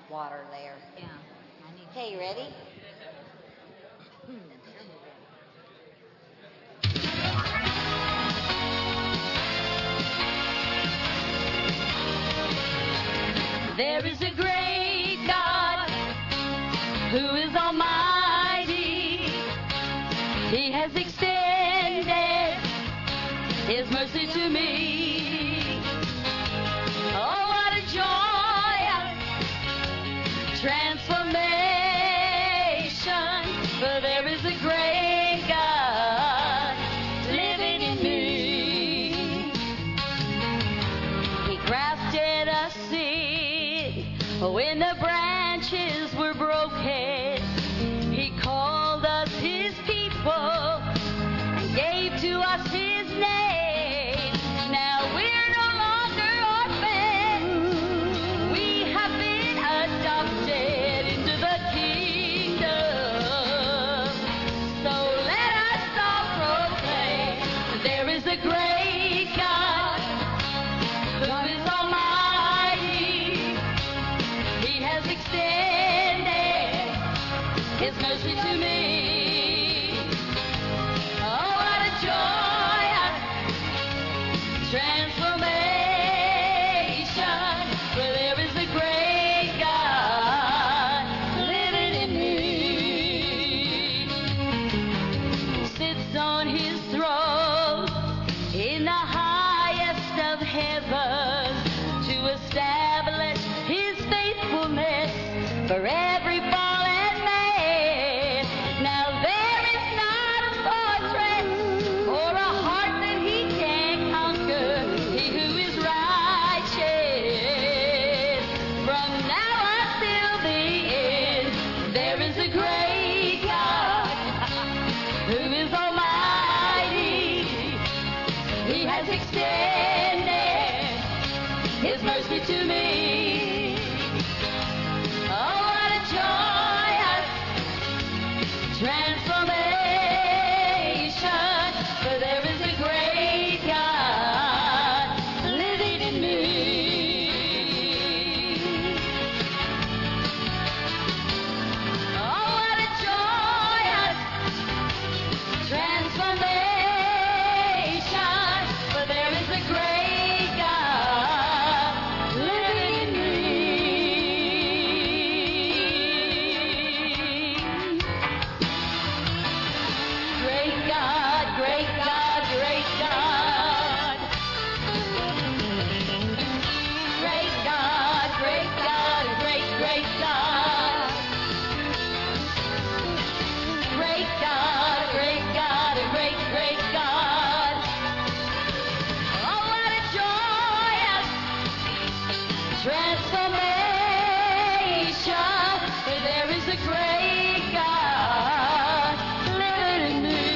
water there. Yeah. I need Okay, you ready? There is a great God who is almighty. He has extended His mercy to me. Oh, what a joy, transformation, for there is a great God living in me. He grafted a seed when the branches were broken. He called us His people and gave to us His name. Now we're no longer orphans. We have been adopted into the kingdom. So let us all proclaim there is a great God who is almighty. He has extended His mercy to me. Oh, what a joy, transformation, for there is a great God living in me. He sits on His throne in the highest of heavens to establish His faithfulness for every fallen man. Now there is not a fortress or a heart that He can't conquer. He who is righteous from now until the end. There is a great God who is almighty. He has extended His mercy to me. Oh, what a joyous transformation, for there is a great God living in me. Oh, what a joyous transformation, for there is a great God living in me. Great God, great God, great God. Great God, great God, great God. Great God, great God, great God. Oh, what a joyous transformation, for there is a great God living in me.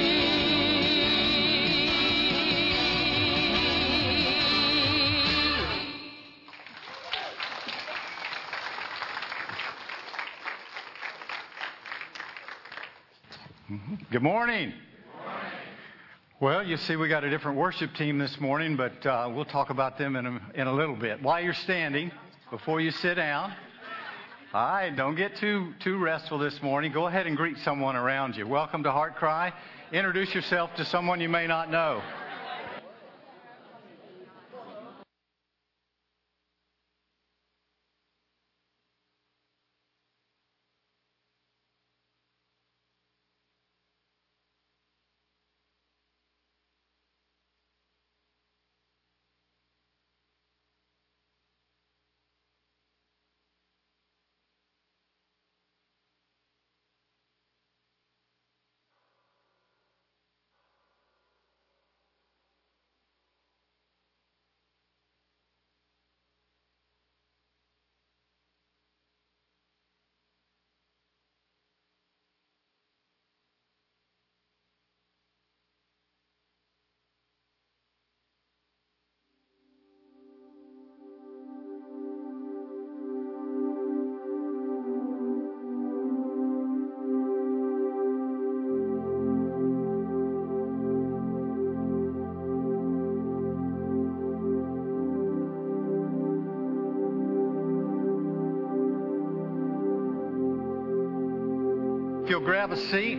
Good morning. Well, you see we got a different worship team this morning, but we'll talk about them in a little bit. While you're standing, before you sit down, all right, don't get too restful this morning. Go ahead and greet someone around you. Welcome to Heart Cry. Introduce yourself to someone you may not know. you'll grab a seat,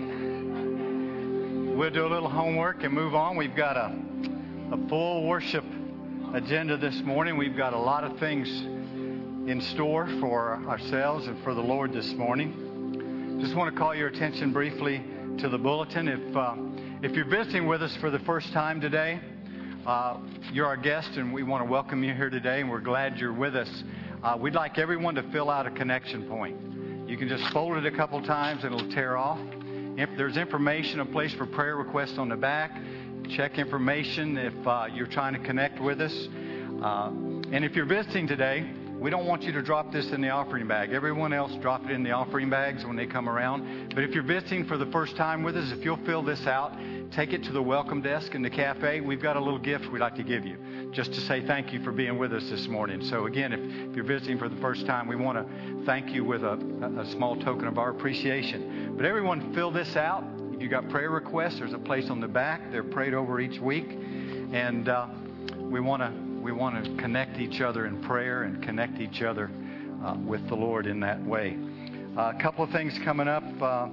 we'll do a little homework and move on. We've got a full worship agenda this morning. We've got a lot of things in store for ourselves and for the Lord this morning. Just want to call your attention briefly to the bulletin. If you're visiting with us for the first time today, you're our guest, and we want to welcome you here today, and we're glad you're with us. We'd like everyone to fill out a connection point. You can just fold it a couple times and it'll tear off. If there's information, a place for prayer requests on the back, check information if you're trying to connect with us. And if you're visiting today, we don't want you to drop this in the offering bag. Everyone else drop it in the offering bags when they come around. But if you're visiting for the first time with us, if you'll fill this out, take it to the welcome desk in the cafe. We've got a little gift we'd like to give you, just to say thank you for being with us this morning. So again, if you're visiting for the first time, we want to thank you with a small token of our appreciation. But everyone fill this out. If you got prayer requests, there's a place on the back. They're prayed over each week. And we want to connect each other in prayer and connect each other with the Lord in that way. A couple of things coming up.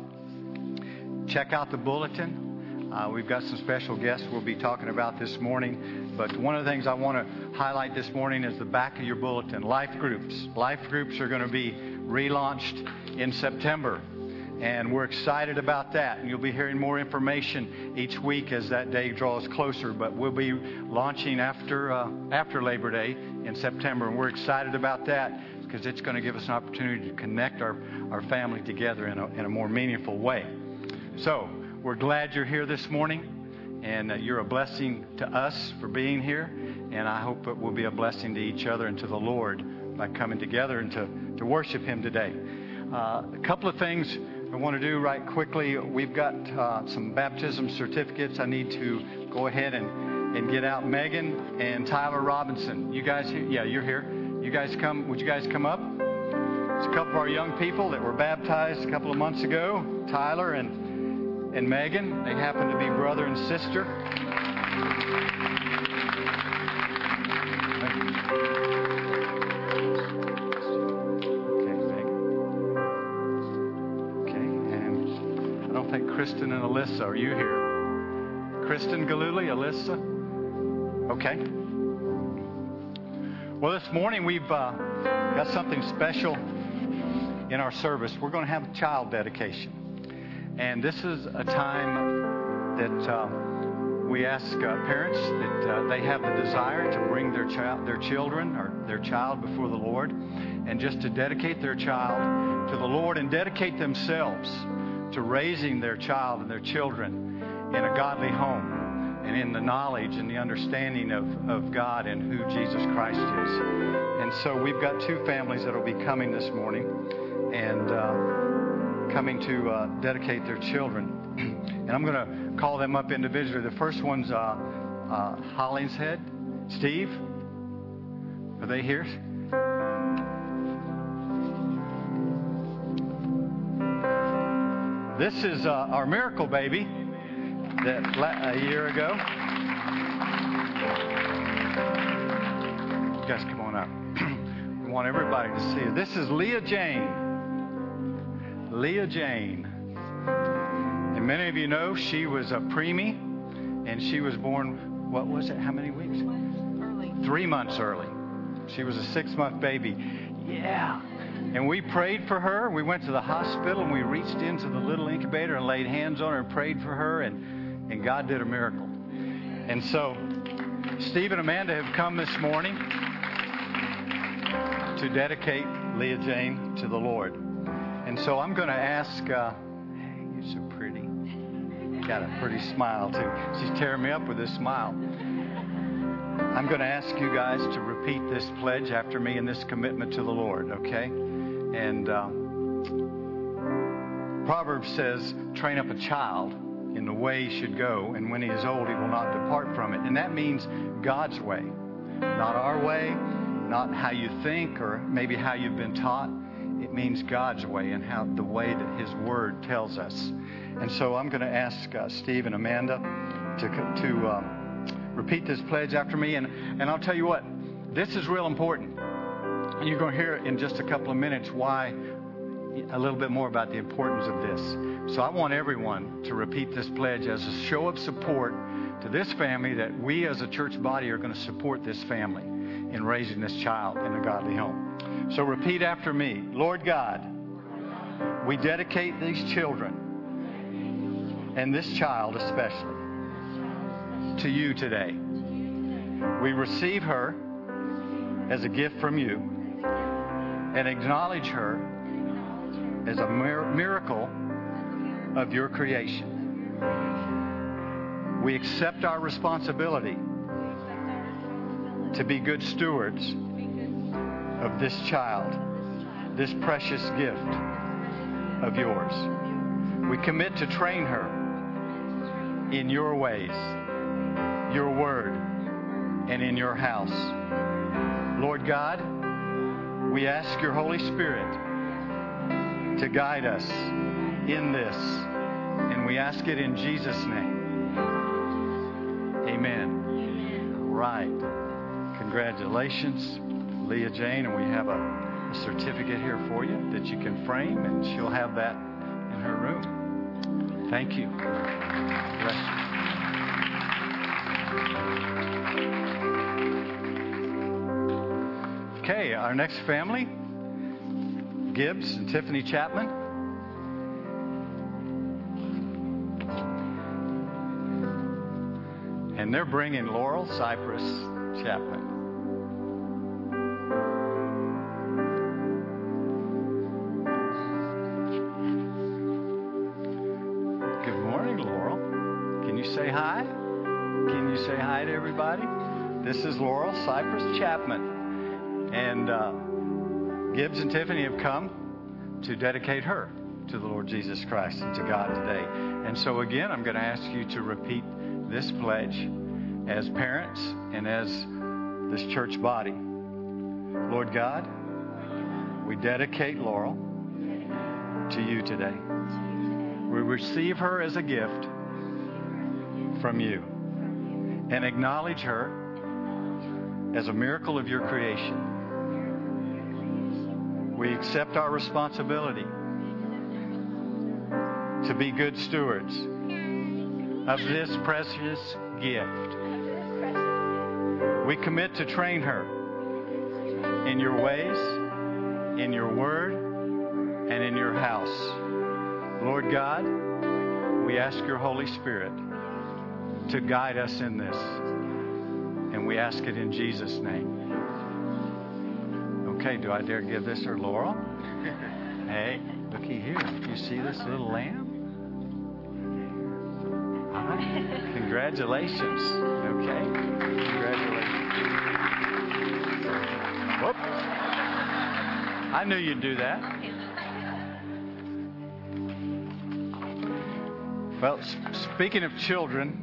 Check out the bulletin. We've got some special guests we'll be talking about this morning. But one of the things I want to highlight this morning is the back of your bulletin, life groups. Life groups are going to be relaunched in September. And we're excited about that. And you'll be hearing more information each week as that day draws closer. But we'll be launching after Labor Day in September. And we're excited about that because it's going to give us an opportunity to connect our family together in a more meaningful way. So we're glad you're here this morning. And you're a blessing to us for being here. And I hope it will be a blessing to each other and to the Lord by coming together and to worship Him today. A couple of things I want to do right quickly. We've got some baptism certificates I need to go ahead and get out. Megan and Tyler Robinson. You guys here? Yeah, you're here. You guys come. Would you guys come up? It's a couple of our young people that were baptized a couple of months ago. Tyler and Megan. They happen to be brother and sister. Kristen and Alyssa, are you here? Kristen Galuli, Alyssa? Okay. Well, this morning we've got something special in our service. We're going to have a child dedication. And this is a time that we ask parents that they have the desire to bring their children or their child before the Lord, and just to dedicate their child to the Lord and dedicate themselves to raising their child and their children in a godly home and in the knowledge and the understanding of God and who Jesus Christ is. And so we've got two families that will be coming this morning and coming to dedicate their children. And I'm going to call them up individually. The first one's Hollingshead. Steve, are they here? This is our miracle baby that a year ago. You guys come on up. We want everybody to see it. This is Leah Jane. Leah Jane. And many of you know she was a preemie, and she was born, what was it? How many weeks? Early. 3 months early. She was a 6-month baby. Yeah. And we prayed for her. We went to the hospital and we reached into the little incubator and laid hands on her and prayed for her, and God did a miracle. And so Steve and Amanda have come this morning to dedicate Leah Jane to the Lord. And so I'm going to ask, hey, you're so pretty. Got a pretty smile too. She's tearing me up with this smile. I'm going to ask you guys to repeat this pledge after me and this commitment to the Lord, okay? And Proverbs says, train up a child in the way he should go, and when he is old, he will not depart from it. And that means God's way, not our way, not how you think or maybe how you've been taught. It means God's way and how the way that His Word tells us. And so I'm going to ask Steve and Amanda to repeat this pledge after me. And I'll tell you what, this is real important. You're going to hear in just a couple of minutes why a little bit more about the importance of this. So I want everyone to repeat this pledge as a show of support to this family, that we as a church body are going to support this family in raising this child in a godly home. So repeat after me. Lord God, we dedicate these children, and this child especially, to you today. We receive her as a gift from you and acknowledge her as a miracle of your creation. We accept our responsibility to be good stewards of this child, this precious gift of yours. We commit to train her in your ways, your word, and in your house. Lord God, we ask your Holy Spirit to guide us in this, and we ask it in Jesus' name. Amen. All right. Congratulations, Leah Jane, and we have a certificate here for you that you can frame, and she'll have that in her room. Thank you. Bless you. Okay, our next family, Gibbs and Tiffany Chapman. And they're bringing Laurel Cypress Chapman. Good morning, Laurel. Can you say hi? Can you say hi to everybody? This is Laurel Cypress Chapman. And Gibbs and Tiffany have come to dedicate her to the Lord Jesus Christ and to God today. And so again, I'm going to ask you to repeat this pledge as parents and as this church body. Lord God, we dedicate Laurel to you today. We receive her as a gift from you and acknowledge her as a miracle of your creation. We accept our responsibility to be good stewards of this precious gift. We commit to train her in your ways, in your word, and in your house. Lord God, we ask your Holy Spirit to guide us in this, and we ask it in Jesus' name. Okay, do I dare give this to Laurel? Hey, looky here. You see this little lamb? Congratulations. Okay. Congratulations. Whoop. I knew you'd do that. Well, speaking of children,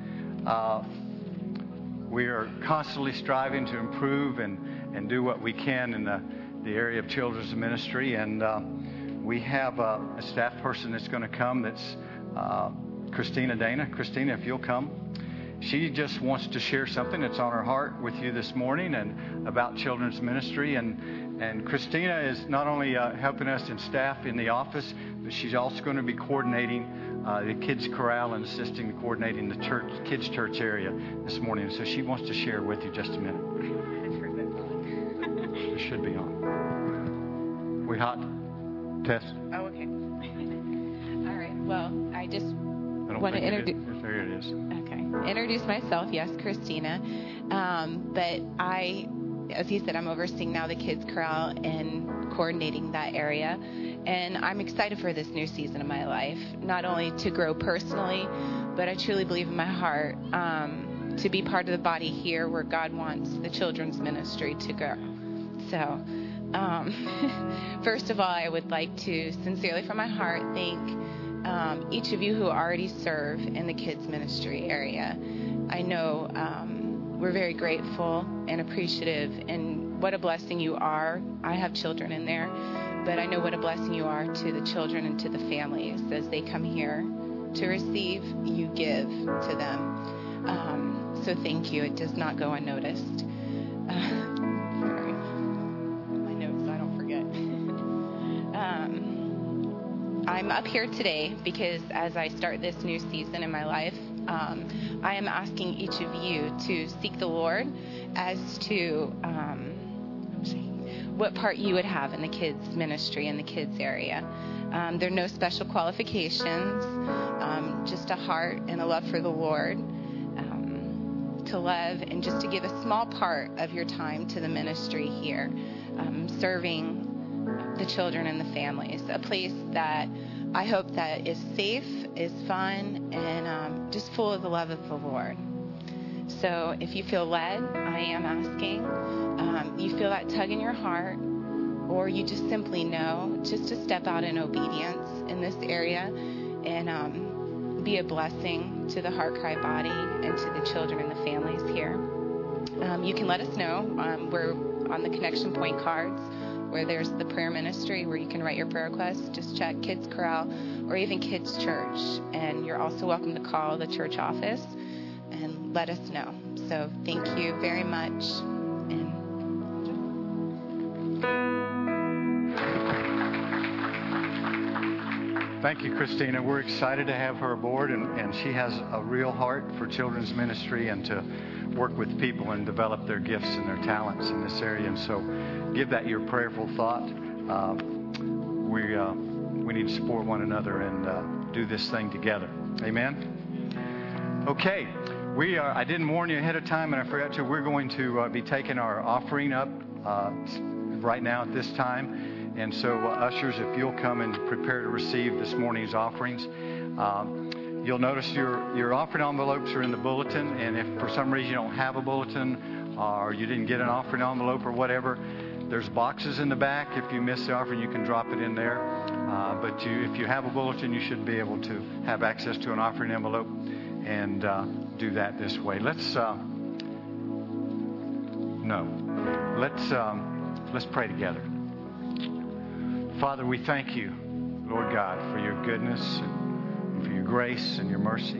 we are constantly striving to improve and do what we can in the area of children's ministry. And we have a staff person that's going to come. That's Christina Dana. Christina, if you'll come. She just wants to share something that's on her heart with you this morning and about children's ministry. And Christina is not only helping us in staff in the office, but she's also going to be coordinating the kids' corral and assisting coordinating the church, kids' church area this morning. So she wants to share with you just a minute. It should be on. We hot? Test? Oh, okay. All right. Well, I just want to introduce. There it is. Okay. Introduce myself. Yes, Christina. But I, as he said, I'm overseeing now the kids' corral and coordinating that area. And I'm excited for this new season of my life, not only to grow personally, but I truly believe in my heart to be part of the body here where God wants the children's ministry to grow. So, first of all, I would like to sincerely from my heart thank each of you who already serve in the kids ministry area. I know we're very grateful and appreciative, and what a blessing you are. I have children in there, but I know what a blessing you are to the children and to the families as they come here to receive, you give to them. So thank you. It does not go unnoticed. My notes, so I don't forget. I'm up here today because as I start this new season in my life, I am asking each of you to seek the Lord as to what part you would have in the kids ministry, in the kids area. There are no special qualifications, just a heart and a love for the Lord, to love and just to give a small part of your time to the ministry here, serving the children and the families, a place that I hope that is safe, is fun, and just full of the love of the Lord. So if you feel led, I am asking, you feel that tug in your heart, or you just simply know just to step out in obedience in this area and be a blessing to the Heart Cry body and to the children and the families here. You can let us know. We're on the Connection Point cards where there's the prayer ministry where you can write your prayer requests. Just check Kids Corral or even Kids Church. And you're also welcome to call the church office and let us know. So thank you very much. Thank you, Christina. We're excited to have her aboard, and she has a real heart for children's ministry and to work with people and develop their gifts and their talents in this area. And so give that your prayerful thought. We need to support one another and do this thing together. Amen? Okay. I didn't warn you ahead of time, and I forgot to. We're going to be taking our offering up right now at this time. And so, ushers, if you'll come and prepare to receive this morning's offerings. You'll notice your offering envelopes are in the bulletin. And if for some reason you don't have a bulletin or you didn't get an offering envelope or whatever, there's boxes in the back. If you miss the offering, you can drop it in there. But if you have a bulletin, you should be able to have access to an offering envelope and do that this way. Let's pray together. Father, we thank you, Lord God, for your goodness and for your grace and your mercy.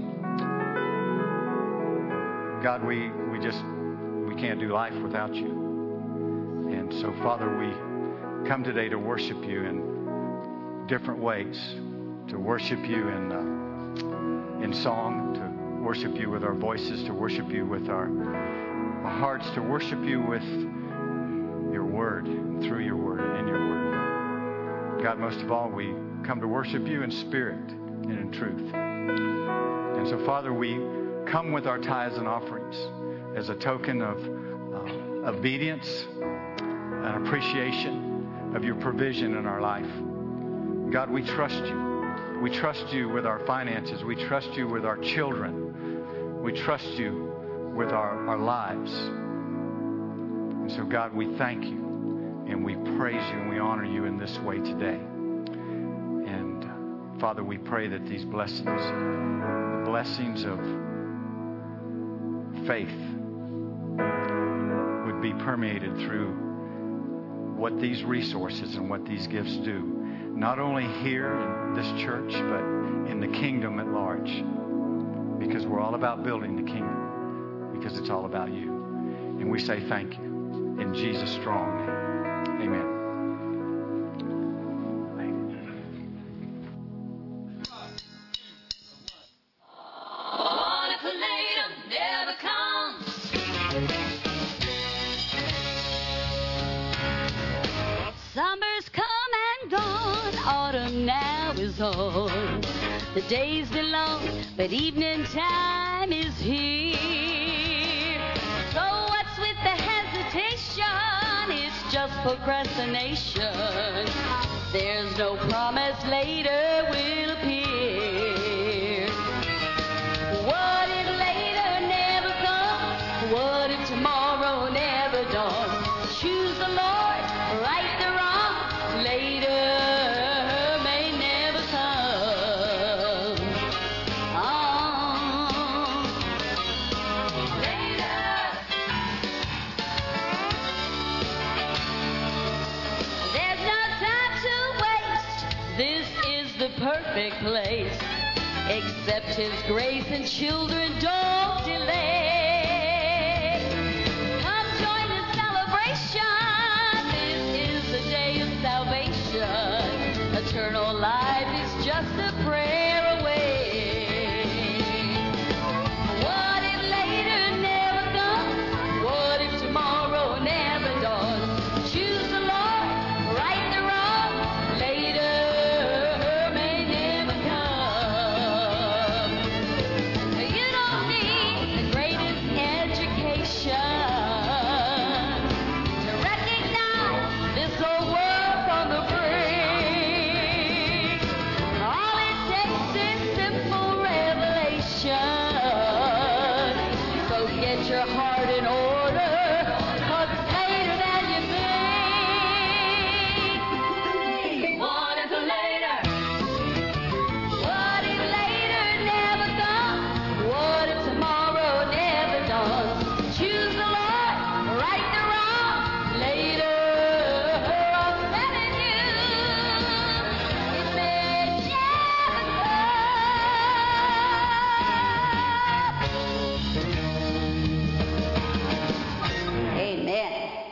God, we can't do life without you. And so, Father, we come today to worship you in different ways, to worship you in song, to worship you with our voices, to worship you with our hearts, to worship you with your word, and through your word, and in your word. God, most of all, we come to worship you in spirit and in truth. And so, Father, we come with our tithes and offerings as a token of obedience and appreciation of your provision in our life. God, we trust you. We trust you with our finances. We trust you with our children. We trust you with our lives. And so, God, we thank you. And we praise you and we honor you in this way today. And Father, we pray that these blessings, the blessings of faith, would be permeated through what these resources and what these gifts do. Not only here in this church, but in the kingdom at large. Because we're all about building the kingdom. Because it's all about you. And we say thank you. In Jesus' strong name. Amen. Never comes. Summer's come and gone, autumn now is on. The days been long, but evening time is here. So what's with the hesitation? It's just procrastination. There's no promise later will appear. What if later never comes? What if tomorrow never dawns? Choose the Lord, right the wrong. Later may never come. Later. There's no time to waste. This is the perfect place. Accept his grace and children don't delay. Come join the celebration. This is the day of salvation. Eternal life is just get your heart in order, 'cause it's later than you think. What if later? What if later never comes? What if tomorrow never dawns? Choose the Lord, right the wrong. Later, I'm telling you, it may never come. Amen.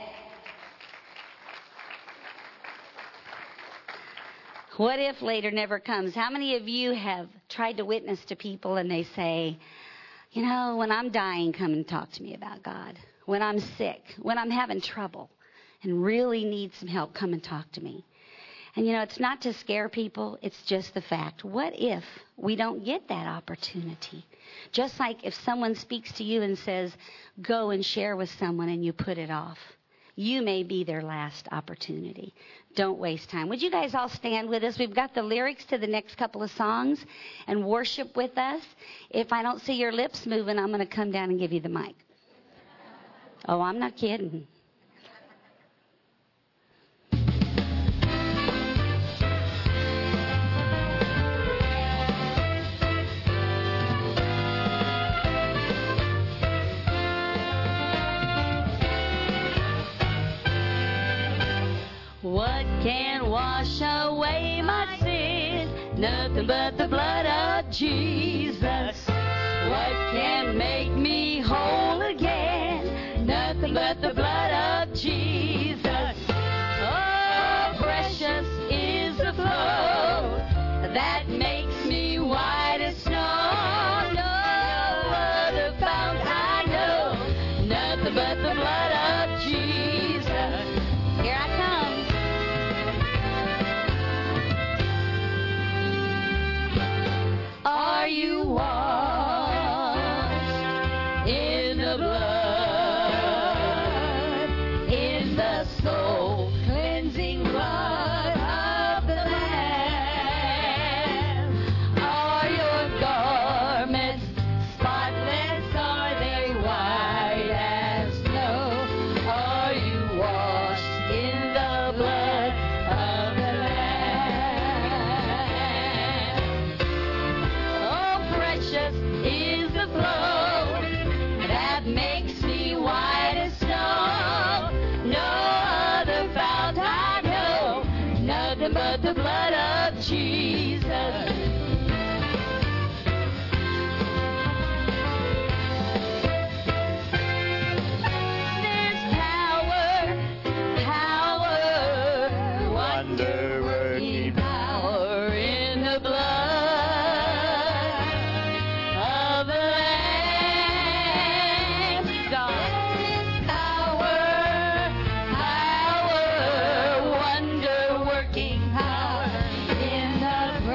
What if later never comes? How many of you have tried to witness to people and they say, you know, when I'm dying, come and talk to me about God. When I'm sick, when I'm having trouble and really need some help, come and talk to me. And, you know, it's not to scare people. It's just the fact. What if we don't get that opportunity? Just like if someone speaks to you and says, go and share with someone, and you put it off. You may be their last opportunity. Don't waste time. Would you guys all stand with us? We've got the lyrics to the next couple of songs, and worship with us. If I don't see your lips moving, I'm going to come down and give you the mic. Oh, I'm not kidding. What can wash away my sin? Nothing but the blood of Jesus. What can make me whole again? Nothing but the blood of Jesus. Oh, precious is the flow that makes me white as snow. No other fount I know. Nothing but the blood of Jesus. Here I come. Are you washed in the blood, in the soul cleansing blood of the Lamb? Are your garments spotless? Are they white as snow? Are you washed in the blood of the Lamb? Oh, precious is the flow that makes me white as snow. No other fount I know, nothing but the blood of Jesus. There's power, wonder-working power in the blood of the Lamb. God is power, wonder-working power in the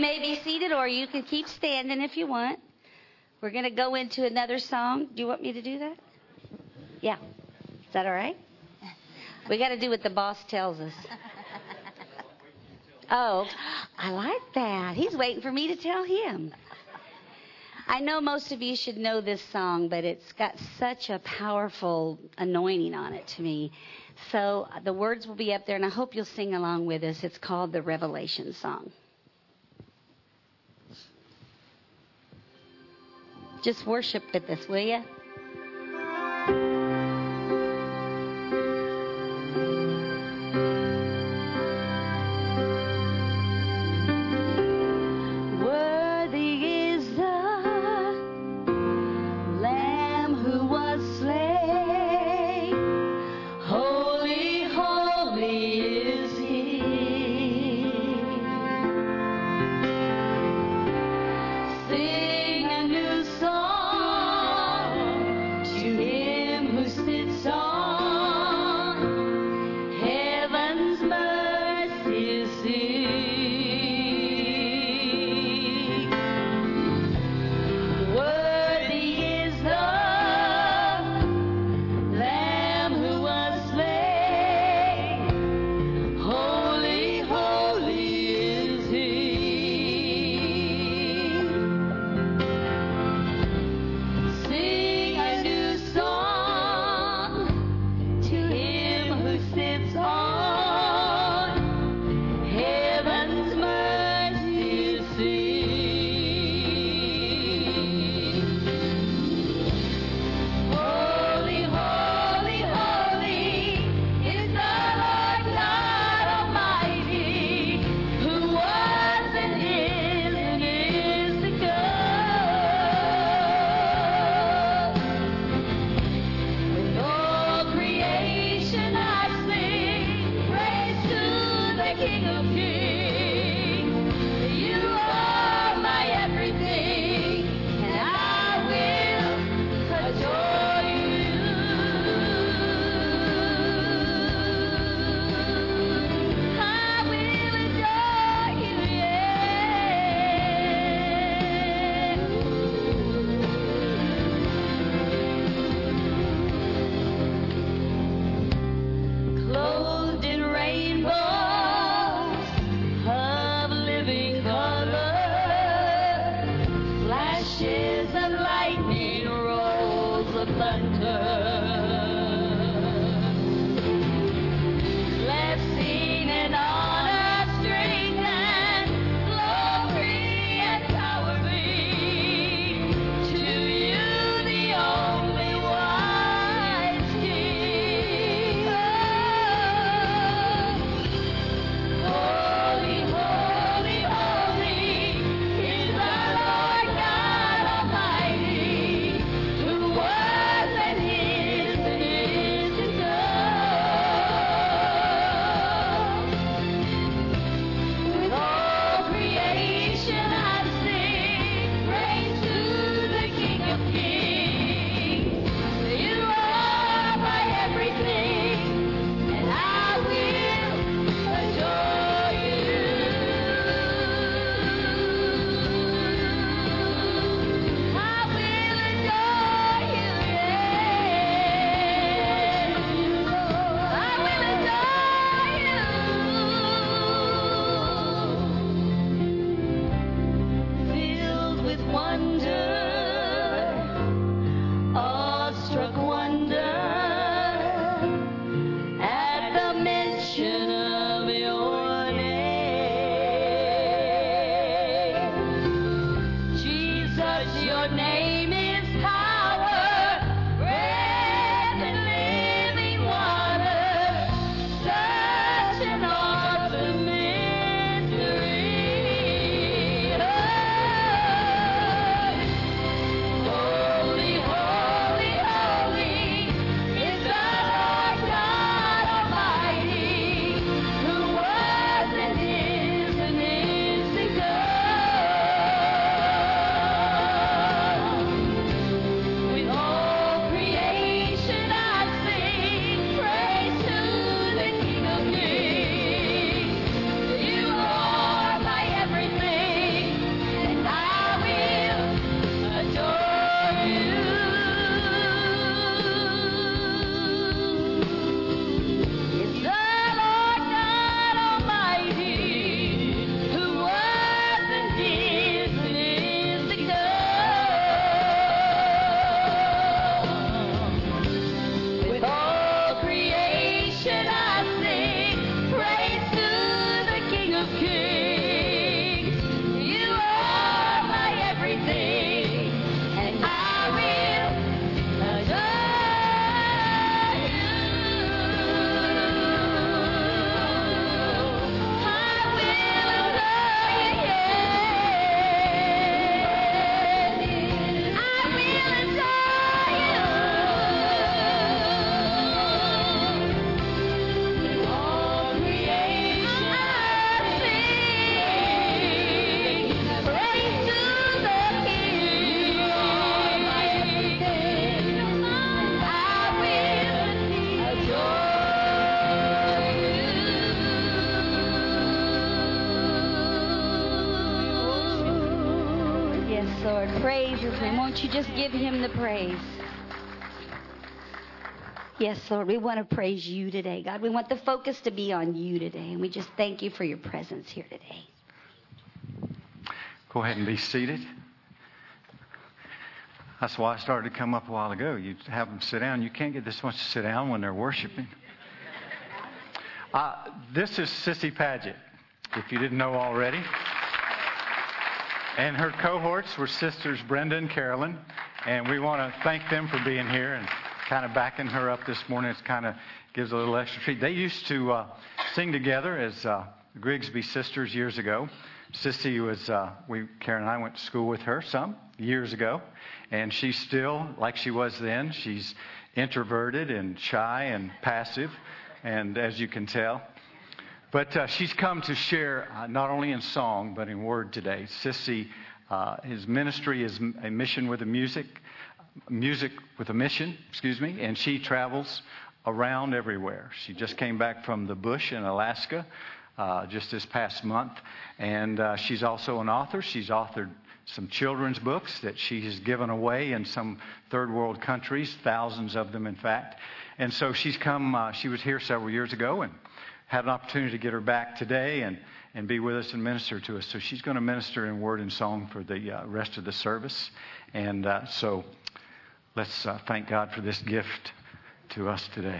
may be seated, or you can keep standing if you want. We're going to go into another song. Do you want me to do that? Yeah. Is that all right? We got to do what the boss tells us. Oh, I like that. He's waiting for me to tell him. I know most of you should know this song, but it's got such a powerful anointing on it to me. So the words will be up there, and I hope you'll sing along with us. It's called the Revelation Song. Just worship with us, will you? Lord. Praise His name. Won't you just give Him the praise? Yes, Lord, we want to praise You today, God. We want the focus to be on You today, and we just thank You for Your presence here today. Go ahead and be seated. That's why I started to come up a while ago. You have them sit down. You can't get this much to sit down when they're worshiping. This is Sissy Paget, if you didn't know already. And her cohorts were sisters Brenda and Carolyn. And we want to thank them for being here and kind of backing her up this morning. It kind of gives a little extra treat. They used to sing together as Grigsby sisters years ago. Sissy was, Karen and I went to school with her some years ago. And she's still like she was then. She's introverted and shy and passive, and as you can tell. But she's come to share not only in song but in word today. Sissy, his ministry is a mission with a music with a mission, and she travels around everywhere. She just came back from the bush in Alaska just this past month, and she's also an author. She's authored some children's books that she has given away in some third world countries, thousands of them, in fact. And so she's come, she was here several years ago and had an opportunity to get her back today and be with us and minister to us. So she's going to minister in word and song for the rest of the service. And so let's thank God for this gift to us today.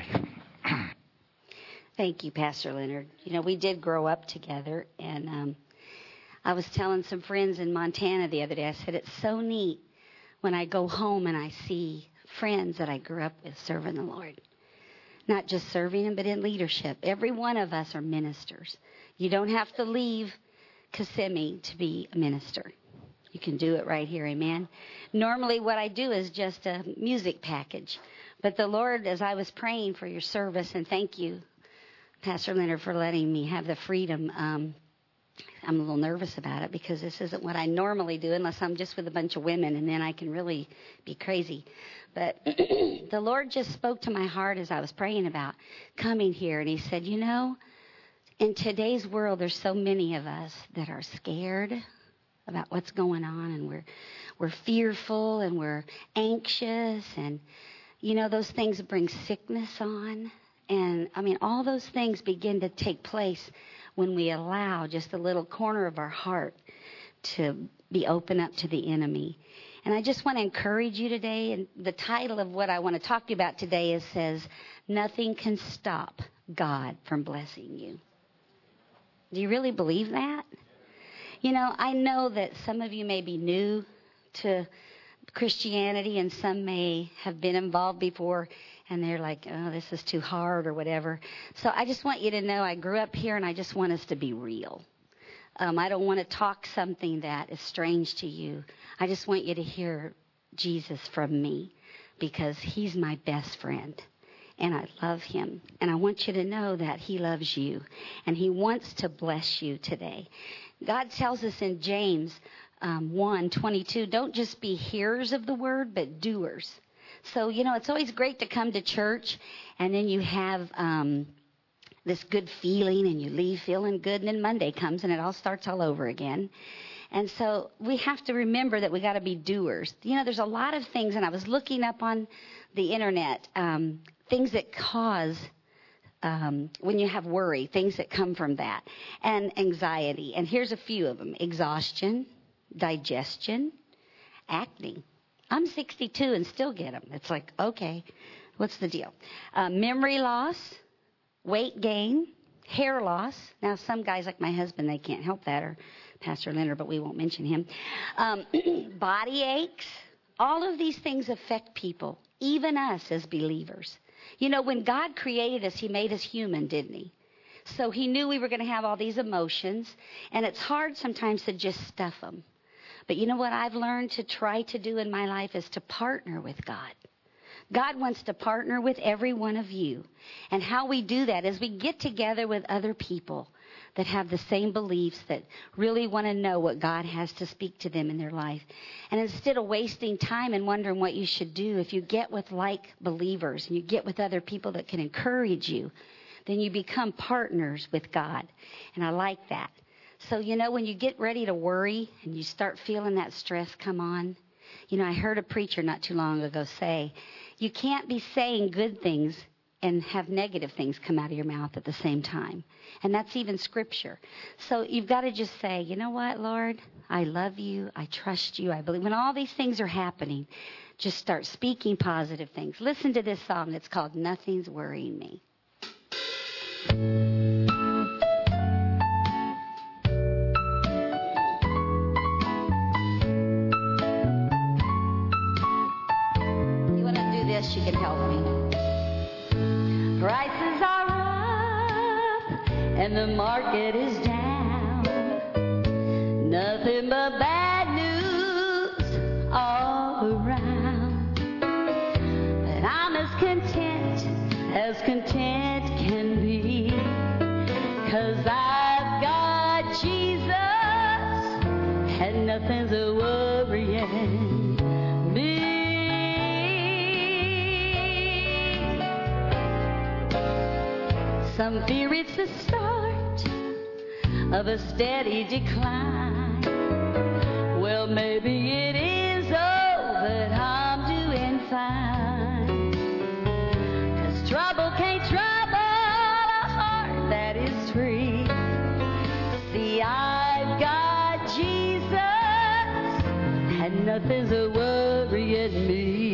Thank you, Pastor Leonard. You know, we did grow up together, and I was telling some friends in Montana the other day, I said, it's so neat when I go home and I see friends that I grew up with serving the Lord. Not just serving Him, but in leadership. Every one of us are ministers. You don't have to leave Kissimmee to be a minister. You can do it right here, amen? Normally what I do is just a music package. But the Lord, as I was praying for your service, and thank you, Pastor Leonard, for letting me have the freedom, I'm a little nervous about it because this isn't what I normally do unless I'm just with a bunch of women, and then I can really be crazy. But the Lord just spoke to my heart as I was praying about coming here, and He said, you know, in today's world there's so many of us that are scared about what's going on, and we're fearful and we're anxious, and you know, those things bring sickness on. And I mean, all those things begin to take place when we allow just a little corner of our heart to be open up to the enemy. And I just want to encourage you today, and the title of what I want to talk to you about today says, nothing can stop God from blessing you. Do you really believe that? You know, I know that some of you may be new to Christianity and some may have been involved before, and they're like, oh, this is too hard or whatever. So I just want you to know I grew up here, and I just want us to be real. I don't want to talk something that is strange to you. I just want you to hear Jesus from me because He's my best friend, and I love Him. And I want you to know that He loves you, and He wants to bless you today. God tells us in James 1:22, don't just be hearers of the word, but doers. So, you know, it's always great to come to church, and then you have this good feeling, and you leave feeling good, and then Monday comes, and it all starts all over again. And so we have to remember that we got to be doers. You know, there's a lot of things, and I was looking up on the internet, things that cause, when you have worry, things that come from that, and anxiety. And here's a few of them: exhaustion, digestion, acne. I'm 62 and still get them. It's like, okay, what's the deal? Memory loss, weight gain, hair loss. Now, some guys like my husband, they can't help that, or Pastor Leonard, but we won't mention him. Body aches. All of these things affect people, even us as believers. You know, when God created us, He made us human, didn't He? So He knew we were going to have all these emotions, and it's hard sometimes to just stuff them. But you know what I've learned to try to do in my life is to partner with God. God wants to partner with every one of you. And how we do that is we get together with other people that have the same beliefs, that really want to know what God has to speak to them in their life. And instead of wasting time and wondering what you should do, if you get with like believers and you get with other people that can encourage you, then you become partners with God. And I like that. So, when you get ready to worry and you start feeling that stress come on, I heard a preacher not too long ago say, you can't be saying good things and have negative things come out of your mouth at the same time. And that's even scripture. So you've got to just say, you know what, Lord, I love you. I trust you. I believe. When all these things are happening, just start speaking positive things. Listen to this song. It's called Nothing's Worrying Me. You want to do this, you can help me. Prices are up and the market is down. Nothing but bad news all around. But I'm as content can be. 'Cause I've got Jesus and nothing's a worrying me. Some fear it's the start of a steady decline. Well, maybe it is, but I'm doing fine. 'Cause trouble can't trouble a heart that is free. See, I've got Jesus and nothing's a worrying me.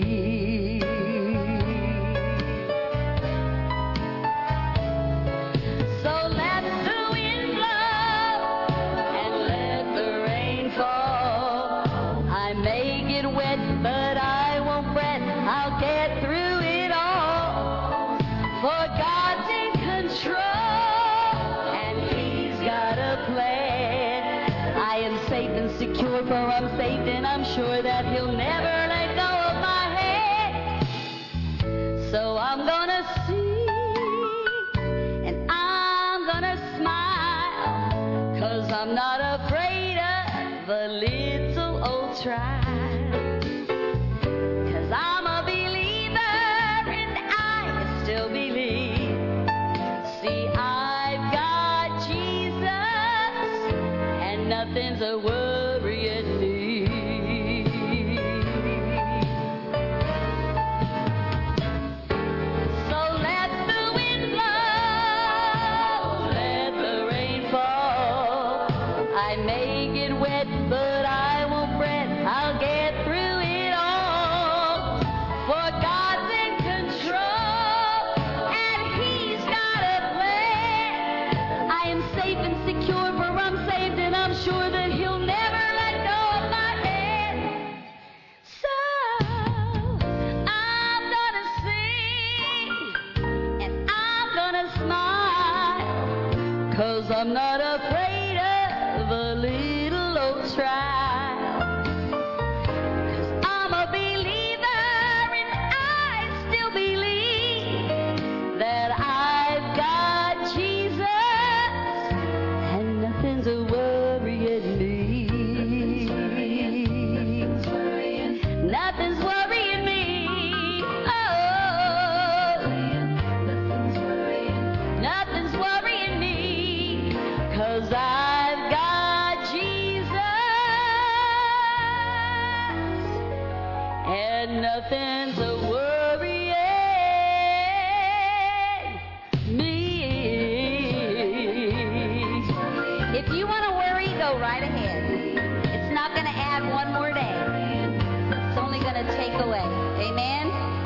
Secure, for I'm saved and I'm sure that he'll never let go of my hand. So I'm gonna sing and I'm gonna smile, 'cause I'm not afraid of a little old trial. 'Cause I'm a believer and I still believe. See, I've got Jesus and nothing's a worry. I'm not afraid of a little old trial. 'Cause I'm a believer and I still believe that I've got Jesus and nothing's a worrying me. Nothing's worrying me. Oh, nothing's worrying me. 'Cause I've got Jesus and nothing's a worrying me. If you want to worry, go right ahead. It's not going to add one more day. It's only going to take away. Amen?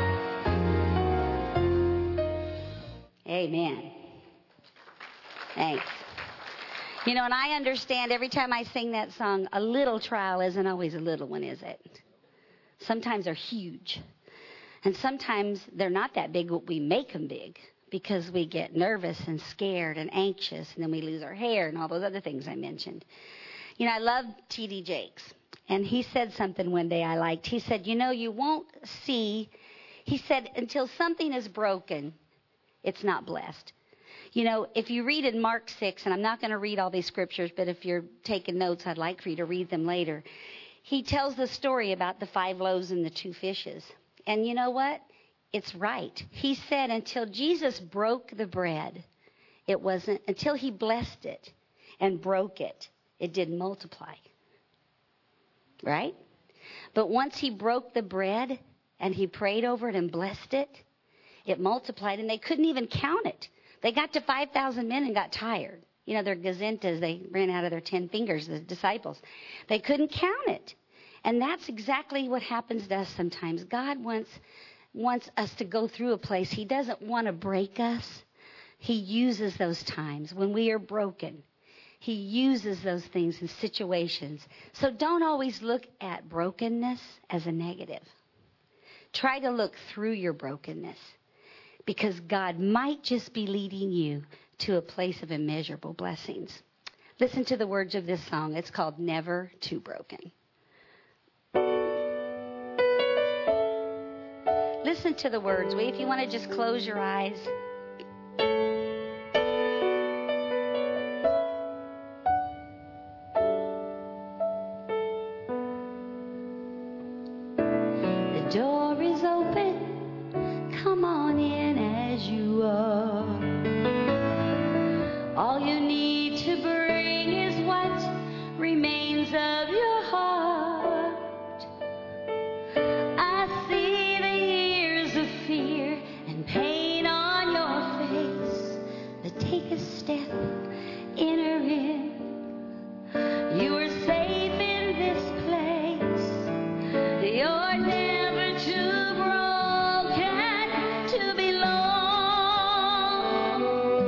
Amen. Thanks. And I understand every time I sing that song, a little trial isn't always a little one, is it? Sometimes they're huge. And sometimes they're not that big, but we make them big because we get nervous and scared and anxious, and then we lose our hair and all those other things I mentioned. I love T.D. Jakes, and he said something one day I liked. He said, you won't see, he said, until something is broken, it's not blessed. If you read in Mark 6, and I'm not going to read all these scriptures, but if you're taking notes, I'd like for you to read them later. He tells the story about the 5 loaves and the 2 fishes. And you know what? It's right. He said until Jesus broke the bread, it wasn't, until he blessed it, and broke it, it didn't multiply. Right? But once he broke the bread and he prayed over it and blessed it, it multiplied, and they couldn't even count it. They got to 5,000 men and got tired. You know, their gazintas, they ran out of their 10 fingers, the disciples. They couldn't count it. And that's exactly what happens to us sometimes. God wants us to go through a place. He doesn't want to break us. He uses those times when we are broken. He uses those things in situations. So don't always look at brokenness as a negative. Try to look through your brokenness, because God might just be leading you to a place of immeasurable blessings. Listen to the words of this song. It's called Never Too Broken. Listen to the words. If you want to just close your eyes. The door is open. Come on in as you are. All you need to bring is what remains of your heart. I see the years of fear and pain on your face, but take a step, enter in. You are safe in this place. You're never too broken to belong,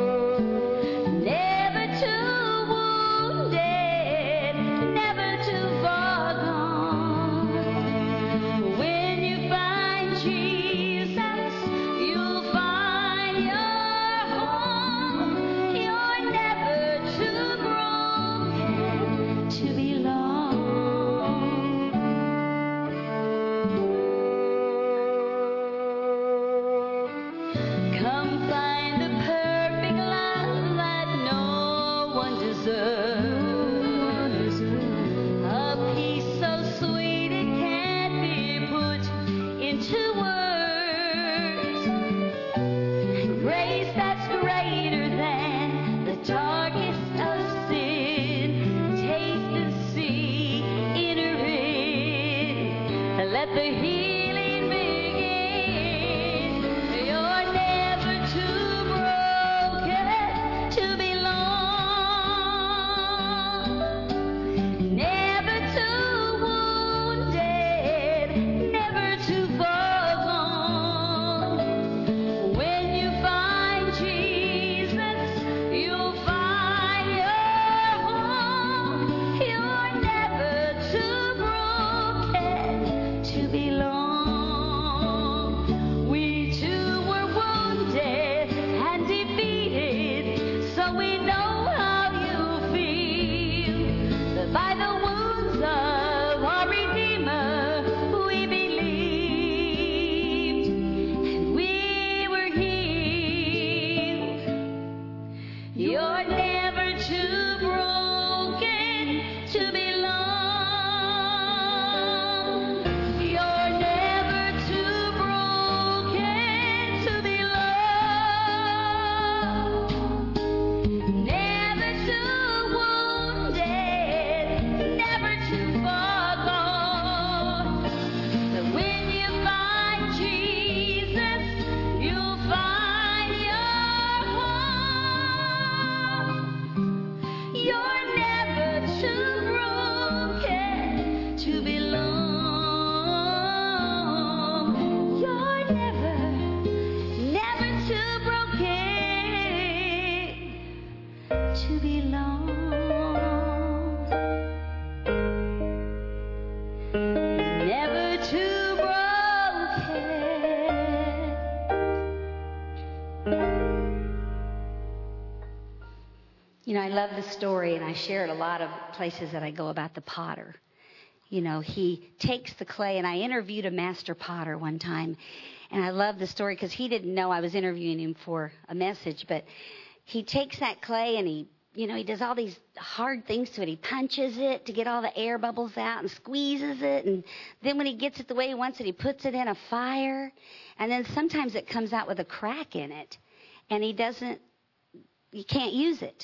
never too wounded, never too far gone. When you find Jesus, you'll find your home. You're never too broken to belong. Come find the perfect love that no one deserves. A peace so sweet it can't be put into words. Grace that's greater than the darkest of sin. Taste and see, enter in. Let the healing begin. You're never too broken to belong, never too wounded, never too far gone. When you find Jesus, you'll find your home. You're never too broken to belong. We too were wounded and defeated, so we know how you feel. But by the wounds of our Redeemer, we believed, and we were healed. You're never too broken to belong. You're never too broken to belong. Never too wounded, never too far gone. But when you find Jesus, you'll find your home. You're never too broken to belong. You're never too broken to belong. Never too broken. You know, I love the story, and I share it a lot of places that I go about the potter. You know, he takes the clay, and I interviewed a master potter one time, and I love the story because he didn't know I was interviewing him for a message, but he takes that clay and he does all these hard things to it. He punches it to get all the air bubbles out and squeezes it, and then when he gets it the way he wants it, he puts it in a fire, and then sometimes it comes out with a crack in it, and you can't use it.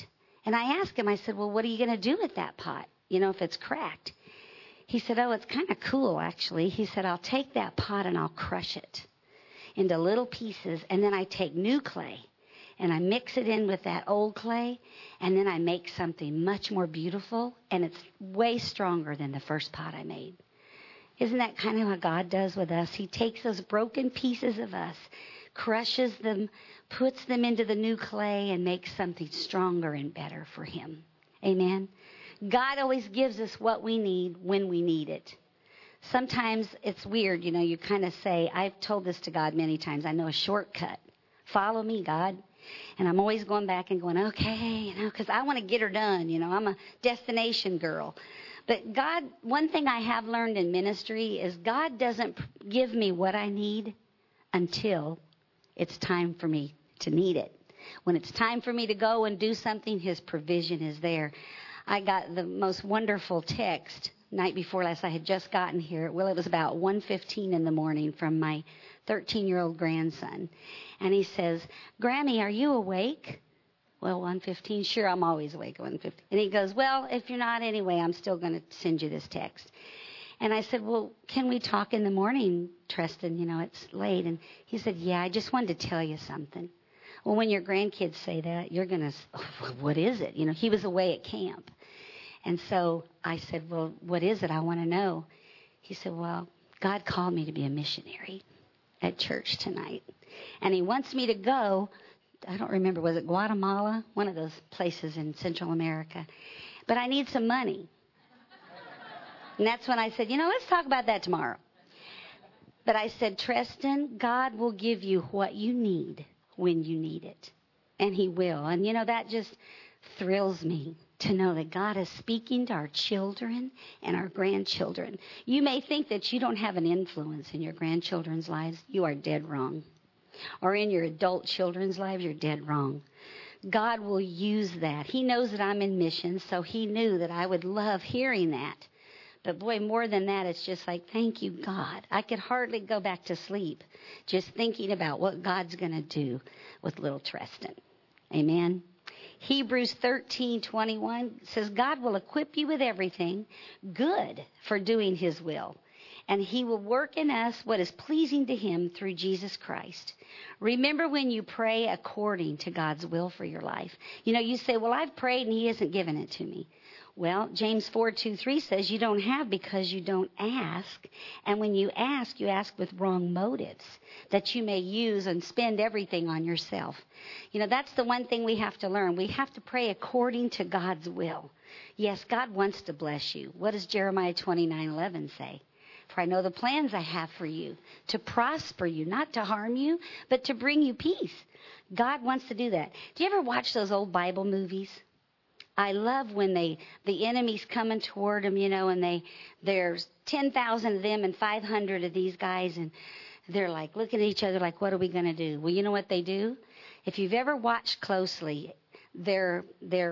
And I asked him, I said, well, what are you going to do with that pot, if it's cracked? He said, oh, it's kind of cool, actually. He said, I'll take that pot and I'll crush it into little pieces, and then I take new clay and I mix it in with that old clay, and then I make something much more beautiful, and it's way stronger than the first pot I made. Isn't that kind of what God does with us? He takes those broken pieces of us, crushes them, puts them into the new clay, and makes something stronger and better for him. Amen? God always gives us what we need when we need it. Sometimes it's weird, you kind of say, I've told this to God many times, I know a shortcut. Follow me, God. And I'm always going back and going, okay, because I want to get her done. I'm a destination girl. But God, one thing I have learned in ministry is God doesn't give me what I need until it's time for me to need it. When it's time for me to go and do something, his provision is there. I got the most wonderful text night before last. I had just gotten here. Well, it was about 1:15 in the morning from my 13-year-old grandson. And he says, Grammy, are you awake? Well, 1:15, sure, I'm always awake at 1:15. And he goes, well, if you're not anyway, I'm still going to send you this text. And I said, well, can we talk in the morning, Tristan? It's late. And he said, yeah, I just wanted to tell you something. Well, when your grandkids say that, you're going to, what is it? He was away at camp. And so I said, well, what is it? I want to know. He said, well, God called me to be a missionary at church tonight. And he wants me to go, I don't remember, was it Guatemala? One of those places in Central America. But I need some money. And that's when I said, let's talk about that tomorrow. But I said, Tristan, God will give you what you need when you need it. And he will. And, that just thrills me to know that God is speaking to our children and our grandchildren. You may think that you don't have an influence in your grandchildren's lives. You are dead wrong. Or in your adult children's lives, you're dead wrong. God will use that. He knows that I'm in mission, so he knew that I would love hearing that. But boy, more than that, it's just like, thank you, God. I could hardly go back to sleep just thinking about what God's going to do with little Tristan. Amen. Hebrews 13:21 says, God will equip you with everything good for doing his will. And he will work in us what is pleasing to him through Jesus Christ. Remember when you pray according to God's will for your life. You say, well, I've prayed and he hasn't given it to me. Well, James 4:2-3 says you don't have because you don't ask. And when you ask with wrong motives that you may use and spend everything on yourself. That's the one thing we have to learn. We have to pray according to God's will. Yes, God wants to bless you. What does Jeremiah 29:11 say? For I know the plans I have for you, to prosper you, not to harm you, but to bring you peace. God wants to do that. Do you ever watch those old Bible movies? I love when the enemy's coming toward them, and there's 10,000 of them and 500 of these guys, and they're like looking at each other like, what are we going to do? Well, you know what they do? If you've ever watched closely, their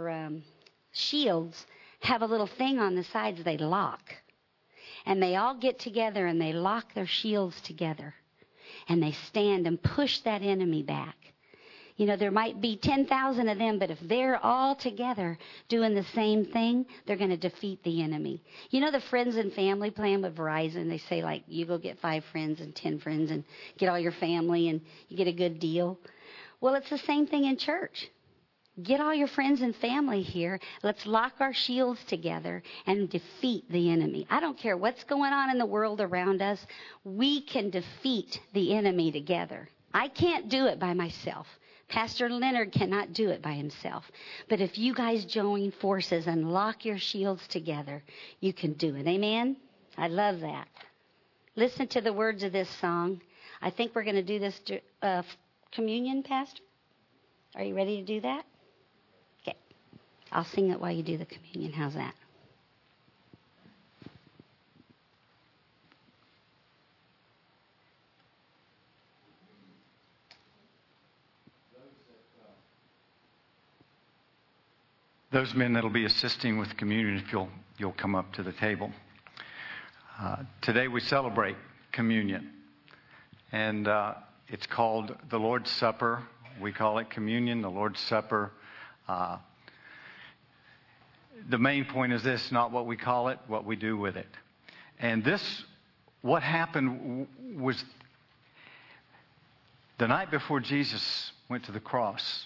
shields have a little thing on the sides they lock. And they all get together and they lock their shields together. And they stand and push that enemy back. There might be 10,000 of them, but if they're all together doing the same thing, they're going to defeat the enemy. The friends and family plan with Verizon, they say, like, you go get 5 friends and 10 friends and get all your family and you get a good deal. Well, it's the same thing in church. Get all your friends and family here. Let's lock our shields together and defeat the enemy. I don't care what's going on in the world around us. We can defeat the enemy together. I can't do it by myself. Pastor Leonard cannot do it by himself. But if you guys join forces and lock your shields together, you can do it. Amen? I love that. Listen to the words of this song. I think we're going to do this communion, Pastor. Are you ready to do that? Okay. I'll sing it while you do the communion. How's that? Those men that'll be assisting with communion, if you'll come up to the table. Today we celebrate communion. And it's called the Lord's Supper. We call it communion, the Lord's Supper. the main point is this, not what we call it, what we do with it. And this, what happened was the night before Jesus went to the cross,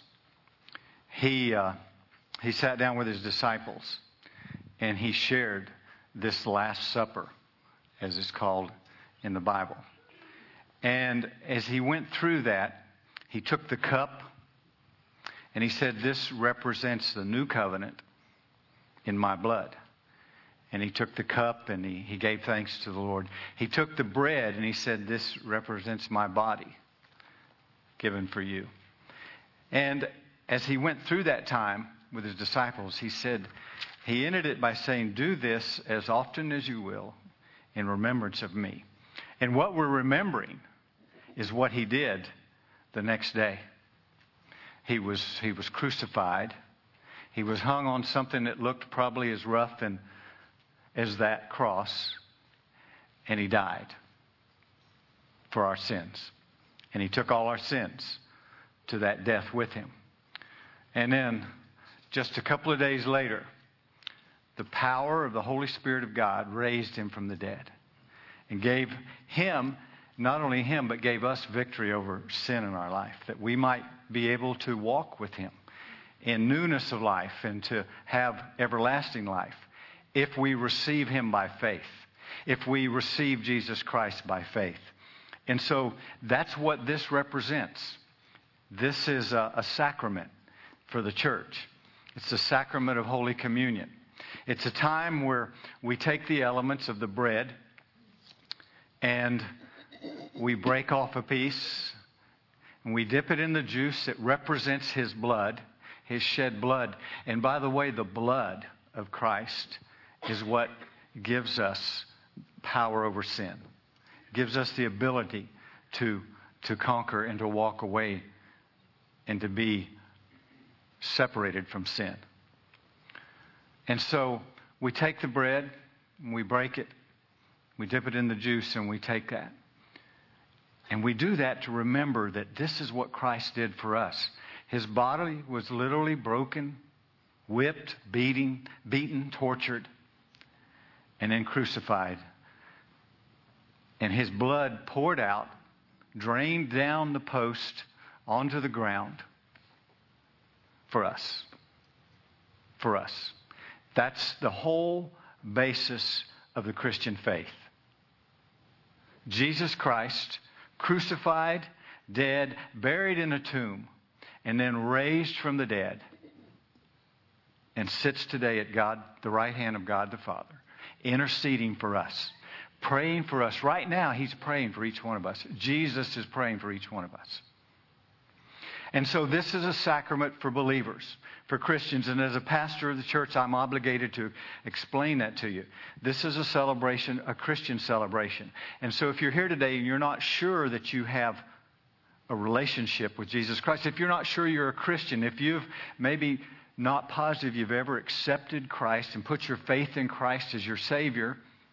he sat down with his disciples and he shared this Last Supper, as it's called in the Bible. And as he went through that, he took the cup and he said, "This represents the new covenant in my blood." And he took the cup and he gave thanks to the Lord. He took the bread and he said, "This represents my body given for you." And as he went through that time with his disciples, he ended it by saying, "Do this as often as you will in remembrance of me." And what we're remembering is what he did the next day. He was crucified. He was hung on something that looked probably as rough as that cross. And he died for our sins. And he took all our sins to that death with him. And then, just a couple of days later, the power of the Holy Spirit of God raised him from the dead and gave him, not only him, but gave us victory over sin in our life, that we might be able to walk with him in newness of life and to have everlasting life if we receive him by faith, if we receive Jesus Christ by faith. And so that's what this represents. This is a sacrament for the church. It's the sacrament of Holy Communion. It's a time where we take the elements of the bread and we break off a piece and we dip it in the juice. It represents his blood, his shed blood. And by the way, the blood of Christ is what gives us power over sin. Gives us the ability to conquer and to walk away and to be separated from sin. And so we take the bread and we break it. We dip it in the juice and we take that. And we do that to remember that this is what Christ did for us. His body was literally broken, whipped, beaten, tortured, and then crucified. And his blood poured out, drained down the post onto the ground for us. For us. That's the whole basis of the Christian faith. Jesus Christ, crucified, dead, buried in a tomb, and then raised from the dead, and sits today at God, the right hand of God the Father, interceding for us, praying for us. Right now, he's praying for each one of us. Jesus is praying for each one of us. And so this is a sacrament for believers, for Christians. And as a pastor of the church, I'm obligated to explain that to you. This is a celebration, a Christian celebration. And so if you're here today and you're not sure that you have a relationship with Jesus Christ, if you're not sure you're a Christian, if you've maybe not positive you've ever accepted Christ and put your faith in Christ as your Savior,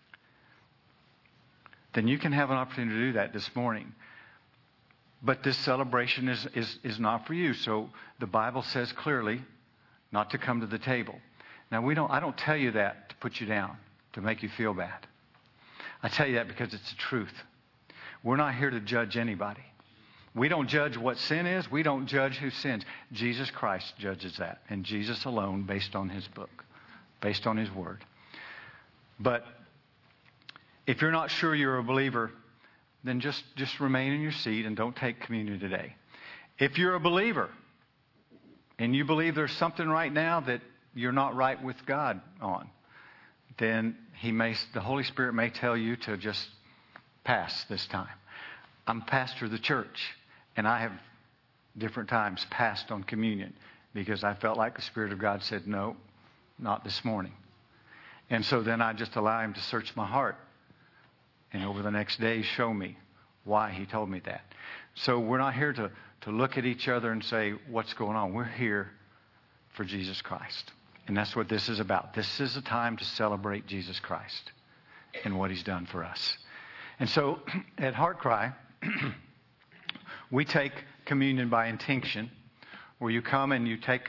then you can have an opportunity to do that this morning. But this celebration is not for you. So the Bible says clearly not to come to the table. Now I don't tell you that to put you down, to make you feel bad. I tell you that because it's the truth. We're not here to judge anybody. We don't judge what sin is. We don't judge who sins. Jesus Christ judges that. And Jesus alone, based on his book, based on his word. But if you're not sure you're a believer, then just remain in your seat and don't take communion today. If you're a believer and you believe there's something right now that you're not right with God on, then the Holy Spirit may tell you to just pass this time. I'm pastor of the church, and I have different times passed on communion because I felt like the Spirit of God said, no, not this morning. And so then I just allow him to search my heart. And over the next day, show me why he told me that. So we're not here to look at each other and say, what's going on? We're here for Jesus Christ. And that's what this is about. This is a time to celebrate Jesus Christ and what he's done for us. And so at Heart Cry, we take communion by intinction, where you come and you take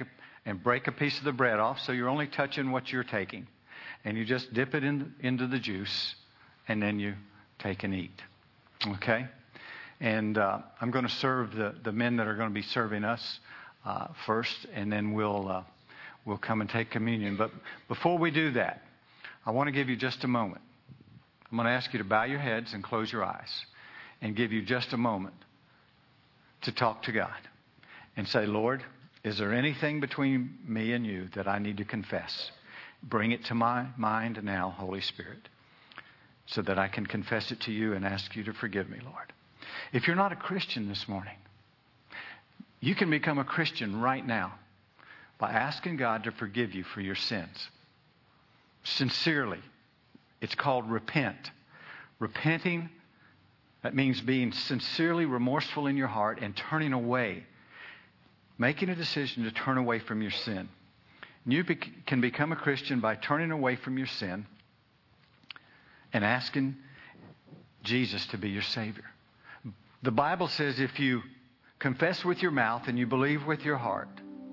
and break a piece of the bread off so you're only touching what you're taking. And you just dip it into the juice, and then you take and eat. Okay? And I'm going to serve the men that are going to be serving us first, and then we'll come and take communion. But before we do that, I want to give you just a moment. I'm going to ask you to bow your heads and close your eyes and give you just a moment to talk to God and say, Lord, is there anything between me and you that I need to confess? Bring it to my mind now, Holy Spirit, so that I can confess it to you and ask you to forgive me, Lord. If you're not a Christian this morning, you can become a Christian right now by asking God to forgive you for your sins. Sincerely. It's called repent. Repenting, that means being sincerely remorseful in your heart and turning away. Making a decision to turn away from your sin. You can become a Christian by turning away from your sin and asking Jesus to be your Savior. The Bible says if you confess with your mouth and you believe with your heart,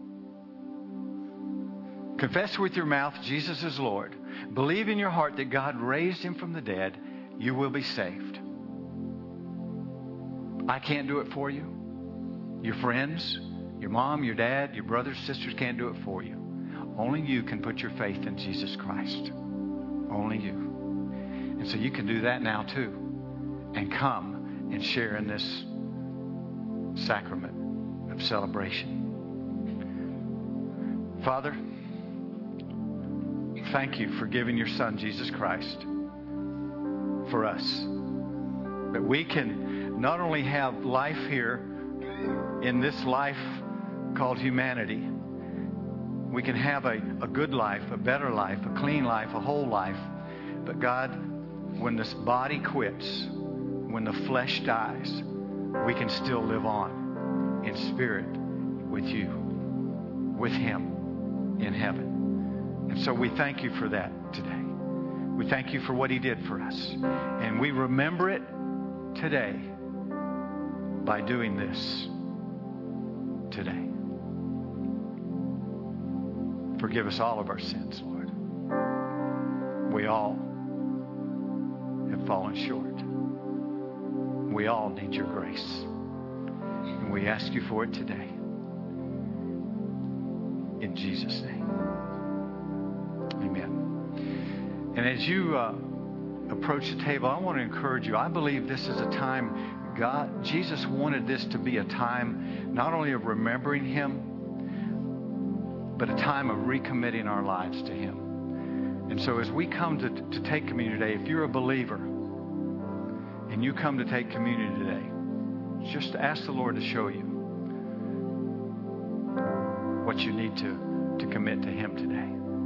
confess with your mouth Jesus is Lord, believe in your heart that God raised him from the dead, you will be saved. I can't do it for you. Your friends, your mom, your dad, your brothers, sisters can't do it for you. Only you can put your faith in Jesus Christ. Only you. And so you can do that now too. And come and share in this sacrament of celebration. Father, thank you for giving your Son, Jesus Christ, for us. That we can not only have life here in this life called humanity, we can have a good life, a better life, a clean life, a whole life. But God, when this body quits, when the flesh dies, we can still live on in spirit with you, with him in heaven. And so we thank you for that today. We thank you for what he did for us. And we remember it today by doing this today. Forgive us all of our sins, Lord. We all have fallen short. We all need your grace. And we ask you for it today. In Jesus' name. Amen. And as you approach the table, I want to encourage you. I believe this is a time Jesus wanted this to be a time not only of remembering him, but a time of recommitting our lives to him. And so as we come to take communion today, if you're a believer and you come to take communion today, just ask the Lord to show you what you need to commit to him today.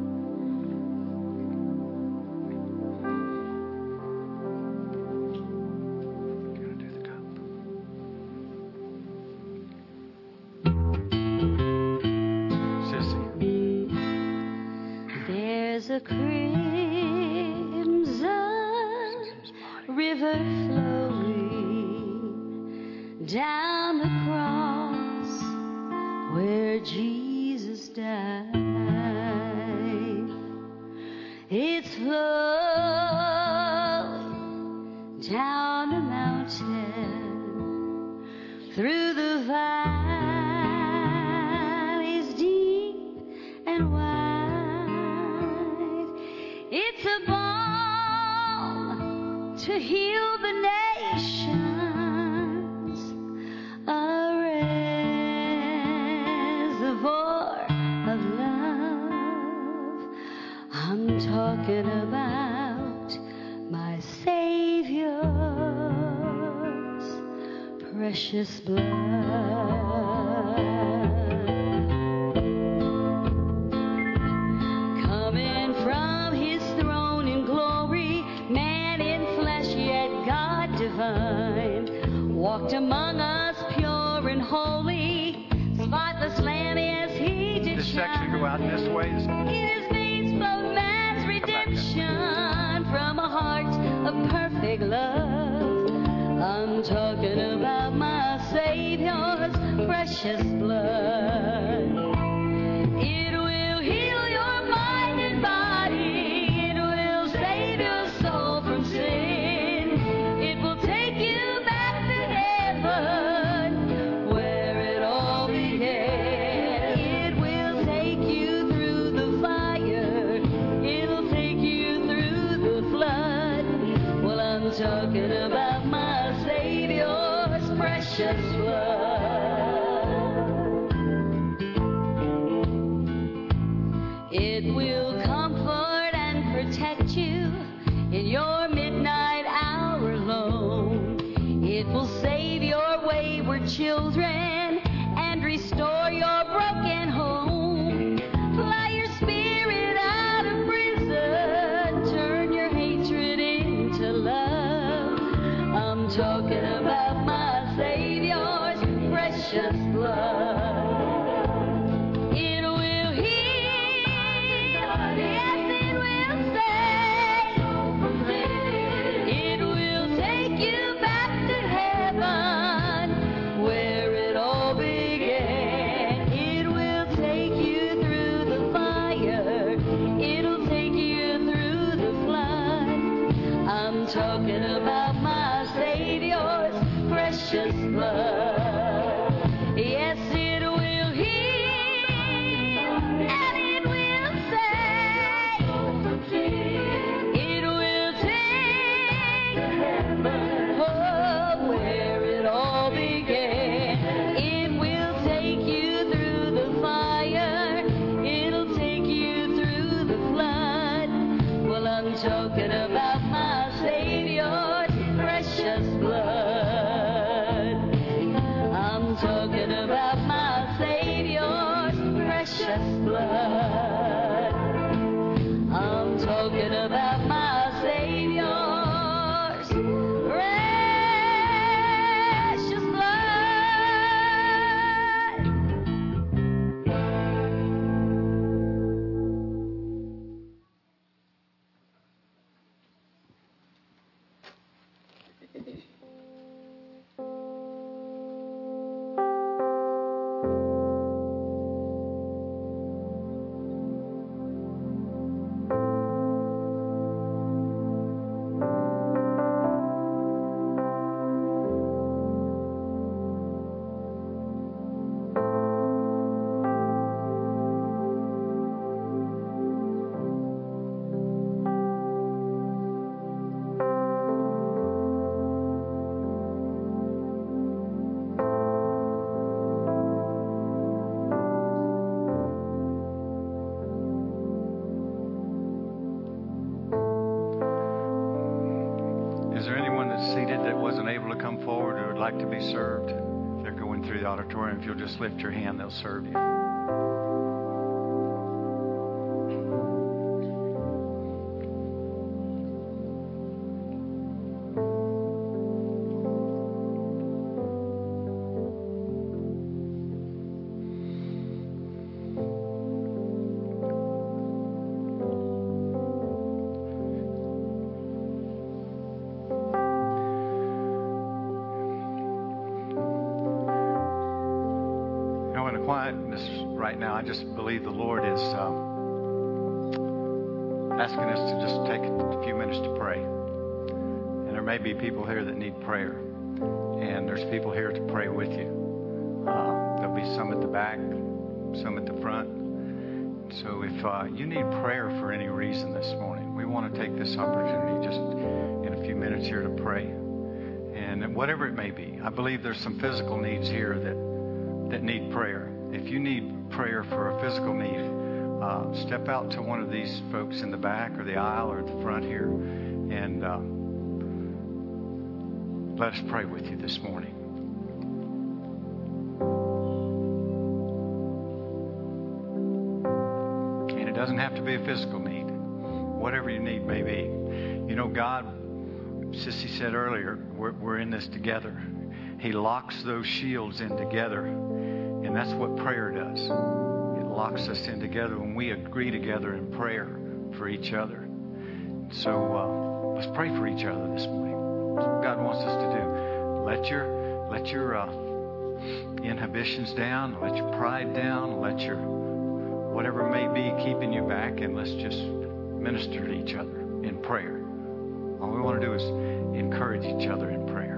There's a crimson river flowing down the cross where Jesus died. It's flowing down a mountain through the valleys deep and wide. It's a balm to heal the nations, a reservoir of love. I'm talking about my Savior's precious blood. Walked among us pure and holy, spotless Lamb as he did this section go out this way. In his veins flowed man's redemption from a heart of perfect love. I'm talking about my Savior's precious blood. It will comfort and protect you in your midnight hour alone. It will save your wayward children and restore your broken home. Fly your spirit out of prison, turn your hatred into love. I'm talking about my Savior's precious blood. It will heal, yes, it will save. It will take you back to heaven, where it all began. It will take you through the fire. It'll take you through the flood. I'm talking about my Savior's precious blood. Yes, it will heal and it will save. It will take oh, where it all began. It will take you through the fire. It'll take you through the flood. Well, I'm talking about my Savior's precious blood. I'm talking about my Savior's precious blood. I'm talking about my Savior's precious blood. Is there anyone that's seated that wasn't able to come forward or would like to be served? If they're going through the auditorium, if you'll just lift your hand, they'll serve you. Quietness right now, I just believe the Lord is asking us to just take a few minutes to pray. And there may be people here that need prayer, and there's people here to pray with you. There'll be some at the back, some at the front. So if you need prayer for any reason this morning, we want to take this opportunity just in a few minutes here to pray. And whatever it may be, I believe there's some physical needs here that need prayer. If you need prayer for a physical need, step out to one of these folks in the back or the aisle or the front here, and let us pray with you this morning. And it doesn't have to be a physical need. Whatever your need may be. You know, God, Sissy said earlier, we're in this together. He locks those shields in together. And that's what prayer does. It locks us in together when we agree together in prayer for each other. So let's pray for each other this morning. That's what God wants us to do. Let your inhibitions down. Let your pride down. Let your whatever may be keeping you back, and let's just minister to each other in prayer. All we want to do is encourage each other in prayer.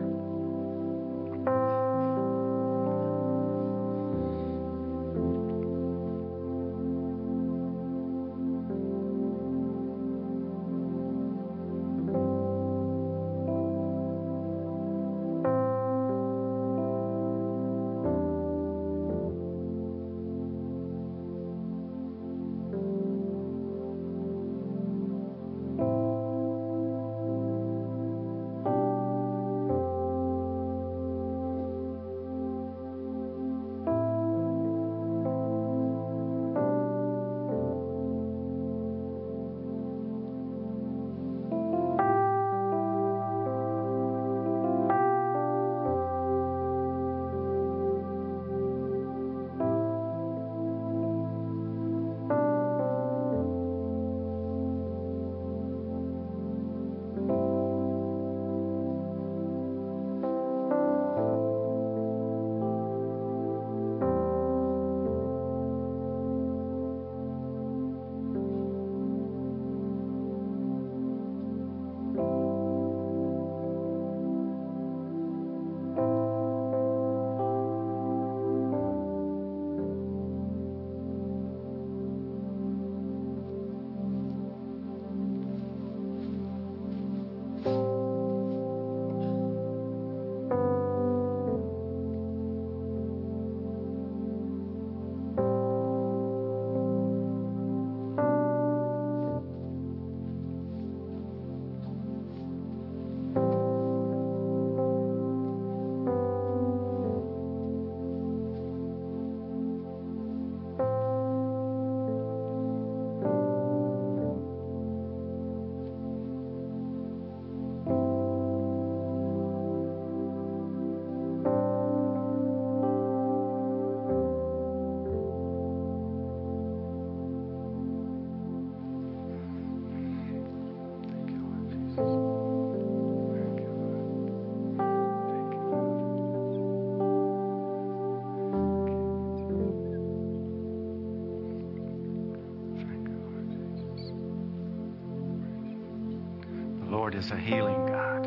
Lord is a healing God.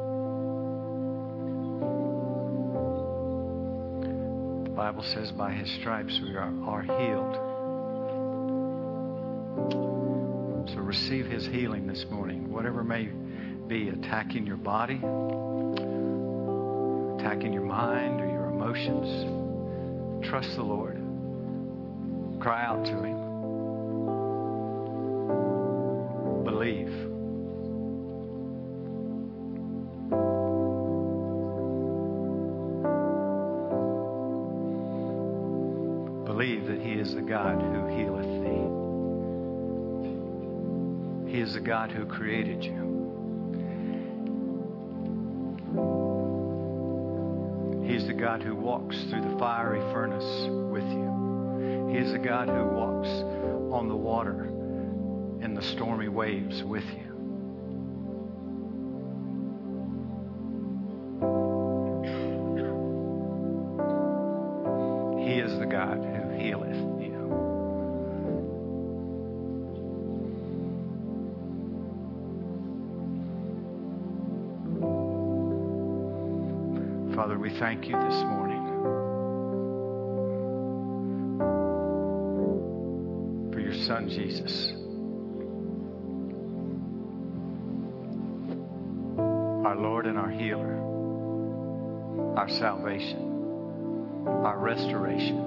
The Bible says by His stripes we are healed. So receive His healing this morning. Whatever may be attacking your body, attacking your mind or your emotions, trust the Lord. Cry out to Him. Believe. Believe that He is the God who healeth thee. He is the God who created you. He is the God who walks through the fiery furnace with you. He is the God who walks on the water in the stormy waves with you. He is the God who healeth you. Father, we thank you this morning for your Son, Jesus. Our Lord and our healer, our salvation, our restoration.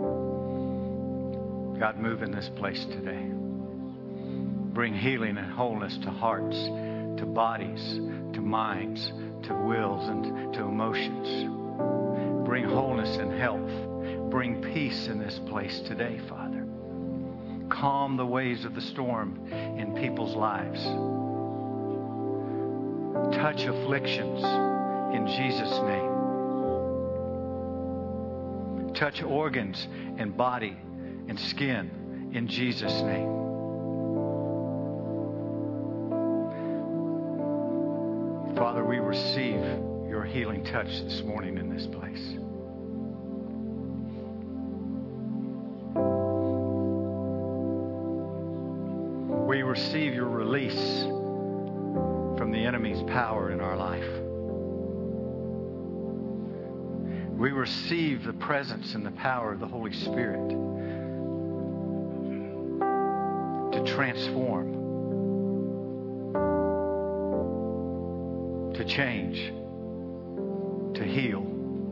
God, move in this place today. Bring healing and wholeness to hearts, to bodies, to minds, to wills, and to emotions. Bring wholeness and health. Bring peace in this place today, Father. Calm the waves of the storm in people's lives. Touch afflictions in Jesus' name. Touch organs and body and skin in Jesus' name. Father, we receive your healing touch this morning in this place. We receive your release from the enemy's power in our life. We receive the presence and the power of the Holy Spirit to transform, to change, to heal,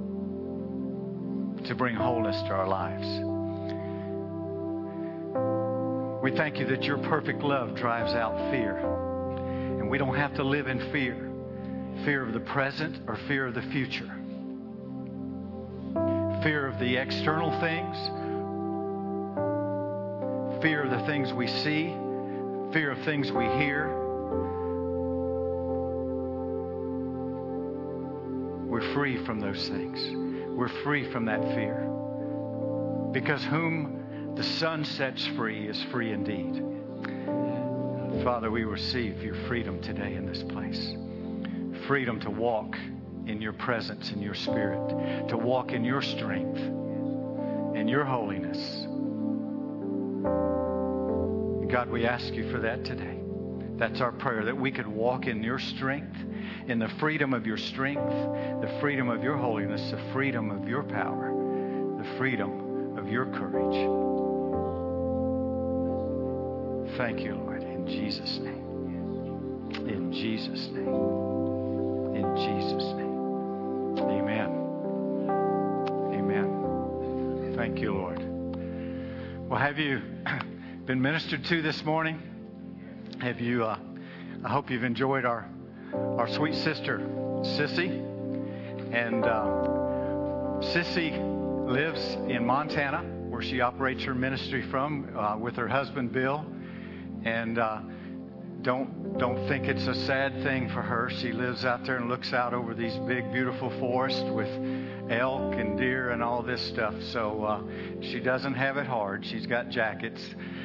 to bring wholeness to our lives. We thank you that your perfect love drives out fear. And we don't have to live in fear. Fear of the present or fear of the future. Fear of the external things. Fear of the things we see. Fear of things we hear. We're free from those things. We're free from that fear. Because whom the Son sets free is free indeed. Father, we receive your freedom today in this place. Freedom to walk in your presence and your spirit. To walk in your strength and your holiness. God, we ask you for that today. That's our prayer, that we could walk in your strength, in the freedom of your strength, the freedom of your holiness, the freedom of your power, the freedom of your courage. Thank you, Lord, in Jesus' name. In Jesus' name. In Jesus' name. Amen. Amen. Thank you, Lord. Well, have you been ministered to this morning? Have you, I hope you've enjoyed our sweet sister, Sissy. And Sissy lives in Montana, where she operates her ministry from with her husband, Bill. And don't think it's a sad thing for her. She lives out there and looks out over these big, beautiful forests with elk and deer and all this stuff. So she doesn't have it hard. She's got jackets.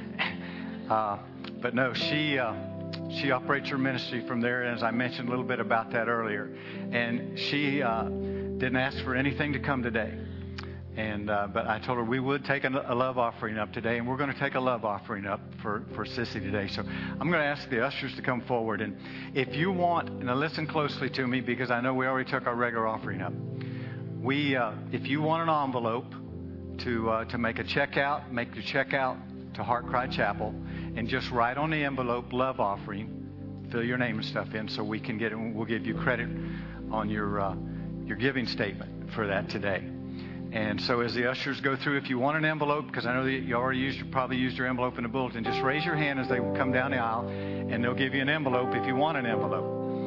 But no, she operates her ministry from there. And as I mentioned a little bit about that earlier. And she didn't ask for anything to come today. But I told her we would take a love offering up today, and we're going to take a love offering up for Sissy today. So I'm going to ask the ushers to come forward. And if you want, now listen closely to me, because I know we already took our regular offering up. If you want an envelope to make a checkout, make your checkout to Heart Cry Chapel, and just write on the envelope love offering, fill your name and stuff in, so we can get it. And we'll give you credit on your giving statement for that today. And so as the ushers go through, if you want an envelope, because I know that you already probably used your envelope in the bulletin, just raise your hand as they come down the aisle, and they'll give you an envelope if you want an envelope.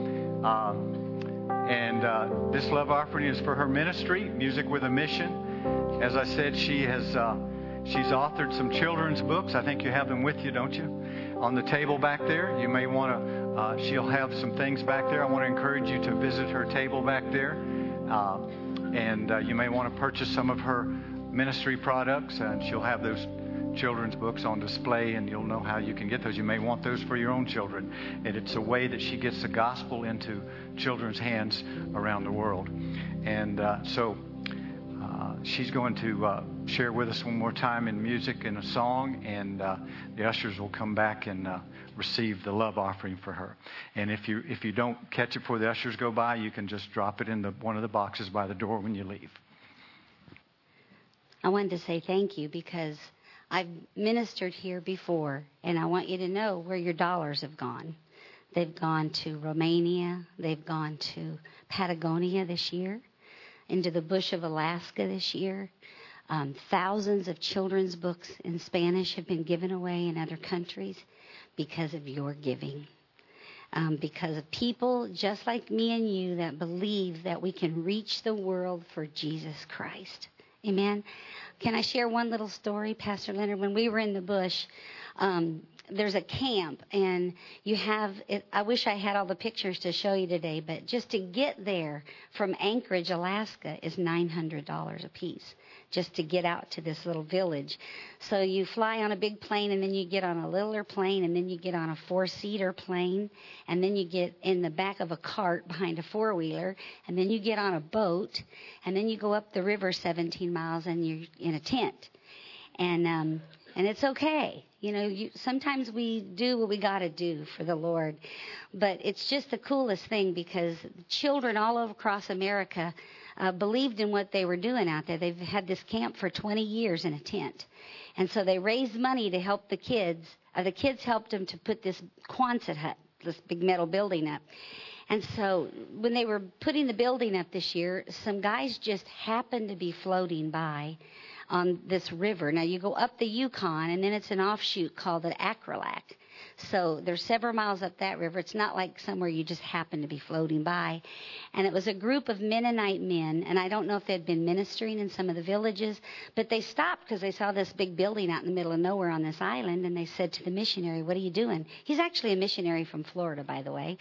This love offering is for her ministry, Music with a Mission. As I said, she's authored some children's books. I think you have them with you, don't you? On the table back there, you may want to. She'll have some things back there. I want to encourage you to visit her table back there. And you may want to purchase some of her ministry products, and she'll have those children's books on display, and you'll know how you can get those. You may want those for your own children. And it's a way that she gets the gospel into children's hands around the world. And so she's going to share with us one more time in music and a song, and the ushers will come back and receive the love offering for her. And if you don't catch it before the ushers go by, you can just drop it in one of the boxes by the door when you leave. I wanted to say thank you because I've ministered here before, and I want you to know where your dollars have gone. They've gone to Romania. They've gone to Patagonia this year, into the bush of Alaska this year. Thousands of children's books in Spanish have been given away in other countries because of your giving. Because of people just like me and you that believe that we can reach the world for Jesus Christ. Amen. Can I share one little story, Pastor Leonard? When we were in the bush, there's a camp, and you have it. I wish I had all the pictures to show you today, but just to get there from Anchorage, Alaska, is $900 a piece, just to get out to this little village. So you fly on a big plane, and then you get on a littler plane, and then you get on a 4-seater plane, and then you get in the back of a cart behind a 4-wheeler, and then you get on a boat, and then you go up the river 17 miles, and you're in a tent. And it's okay. You know, sometimes we do what we got to do for the Lord. But it's just the coolest thing because children all over across America believed in what they were doing out there. They've had this camp for 20 years in a tent. And so they raised money to help the kids. The kids helped them to put this Quonset hut, this big metal building up. And so when they were putting the building up this year, some guys just happened to be floating by on this river. Now, you go up the Yukon, and then it's an offshoot called the Acrolac. So there's several miles up that river. It's not like somewhere you just happen to be floating by. And it was a group of Mennonite men, and I don't know if they'd been ministering in some of the villages, but they stopped because they saw this big building out in the middle of nowhere on this island, and they said to the missionary, "What are you doing?" He's actually a missionary from Florida, by the way.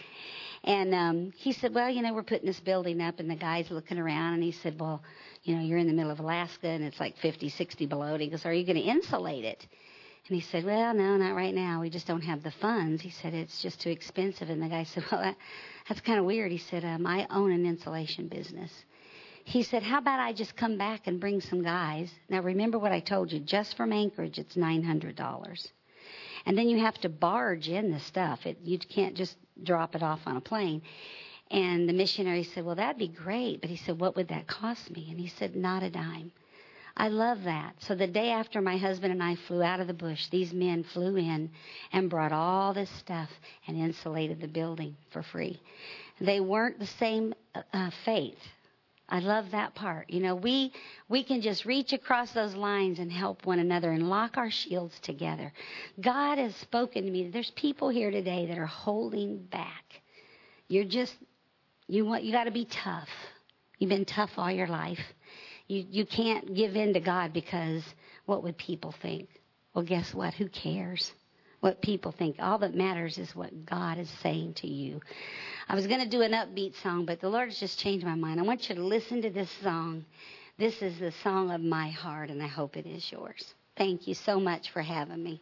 And he said, "Well, we're putting this building up," and the guy's looking around, and he said, "Well, you're in the middle of Alaska, and it's like 50, 60 below." And he goes, "Are you going to insulate it?" And he said, "Well, no, not right now. We just don't have the funds." He said, "It's just too expensive." And the guy said, "Well, that's kind of weird." He said, "I own an insulation business." He said, "How about I just come back and bring some guys?" Now, remember what I told you. Just from Anchorage, it's $900. And then you have to barge in the stuff. You can't just drop it off on a plane. And the missionary said, "Well, that'd be great." But he said, "What would that cost me?" And he said, "Not a dime." I love that. So the day after my husband and I flew out of the bush, these men flew in and brought all this stuff and insulated the building for free. They weren't the same faith. I love that part. We can just reach across those lines and help one another and lock our shields together. God has spoken to me. There's people here today that are holding back. You got to be tough. You've been tough all your life. You can't give in to God because what would people think? Well, guess what? Who cares what people think? All that matters is what God is saying to you. I was going to do an upbeat song, but the Lord has just changed my mind. I want you to listen to this song. This is the song of my heart, and I hope it is yours. Thank you so much for having me.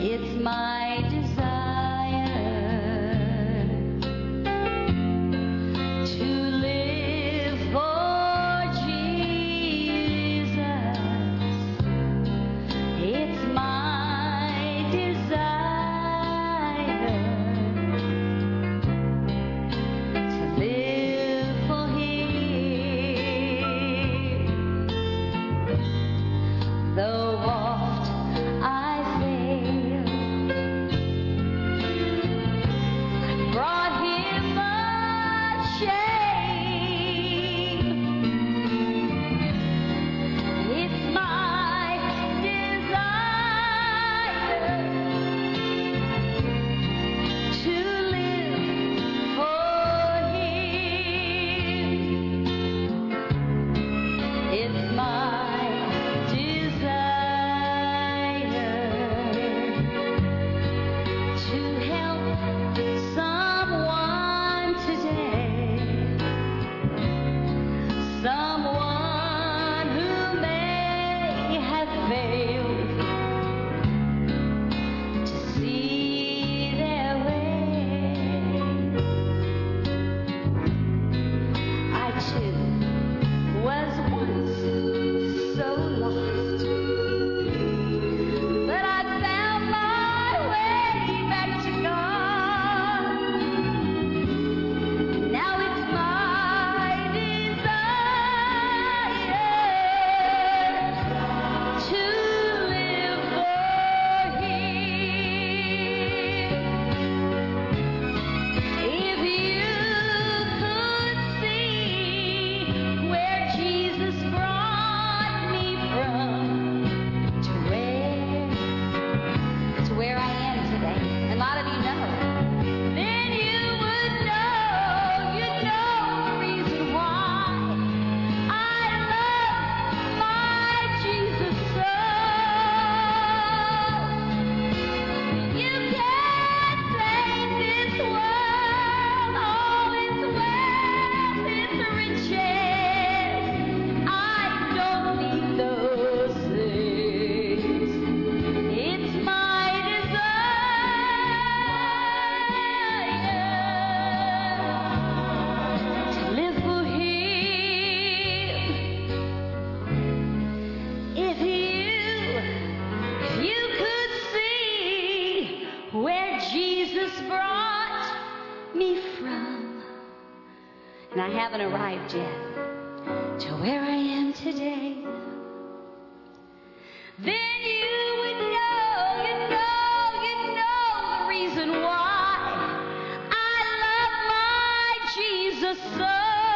It's my desire to live for Jesus. It's my desire to live for Him. Though oft I fail, brought Him much shame. It's my desire to live for Him. It's my desire to help someone today, someone who may have failed to see their way. I too was once so lost, but I found my way back to God. Now it's my desire to live for Him. If you could see where Jesus brought me from to where I am today, and a lot of you know, then you would know, the reason why I love my Jesus so. You can't take this world, all its wealth, its riches. I don't need those things. It's my desire to live for Him. If you could see where Jesus brought me from, and I haven't arrived yet, to where I am today, then you would know, the reason why I love my Jesus so.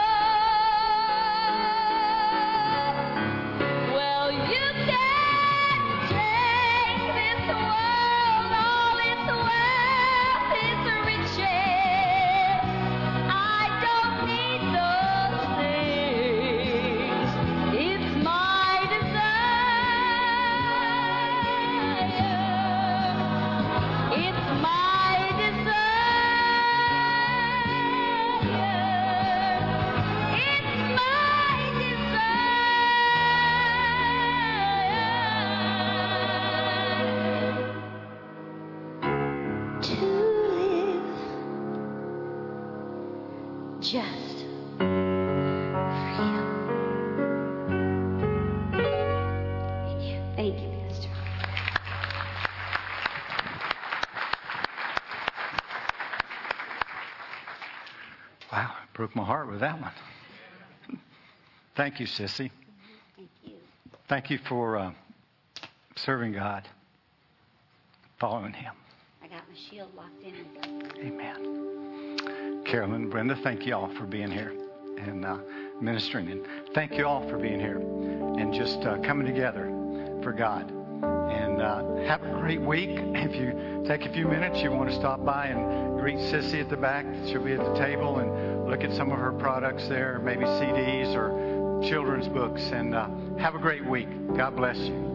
Well, you can't take this world, all its wealth, its riches. I don't need those things. It's my desire. It's my desire. It's my desire to live just for Him. Amen. Thank you, Pastor. Wow, broke my heart with that one. Thank you, Sissy. Thank you. Thank you for serving God, following Him. I got my shield locked in. Amen. Carolyn, Brenda, thank you all for being here and ministering. And thank you all for being here and just coming together for God. And have a great week. If you take a few minutes, you want to stop by and greet Sissy at the back. She'll be at the table and look at some of her products there, maybe CDs or children's books. And have a great week. God bless you.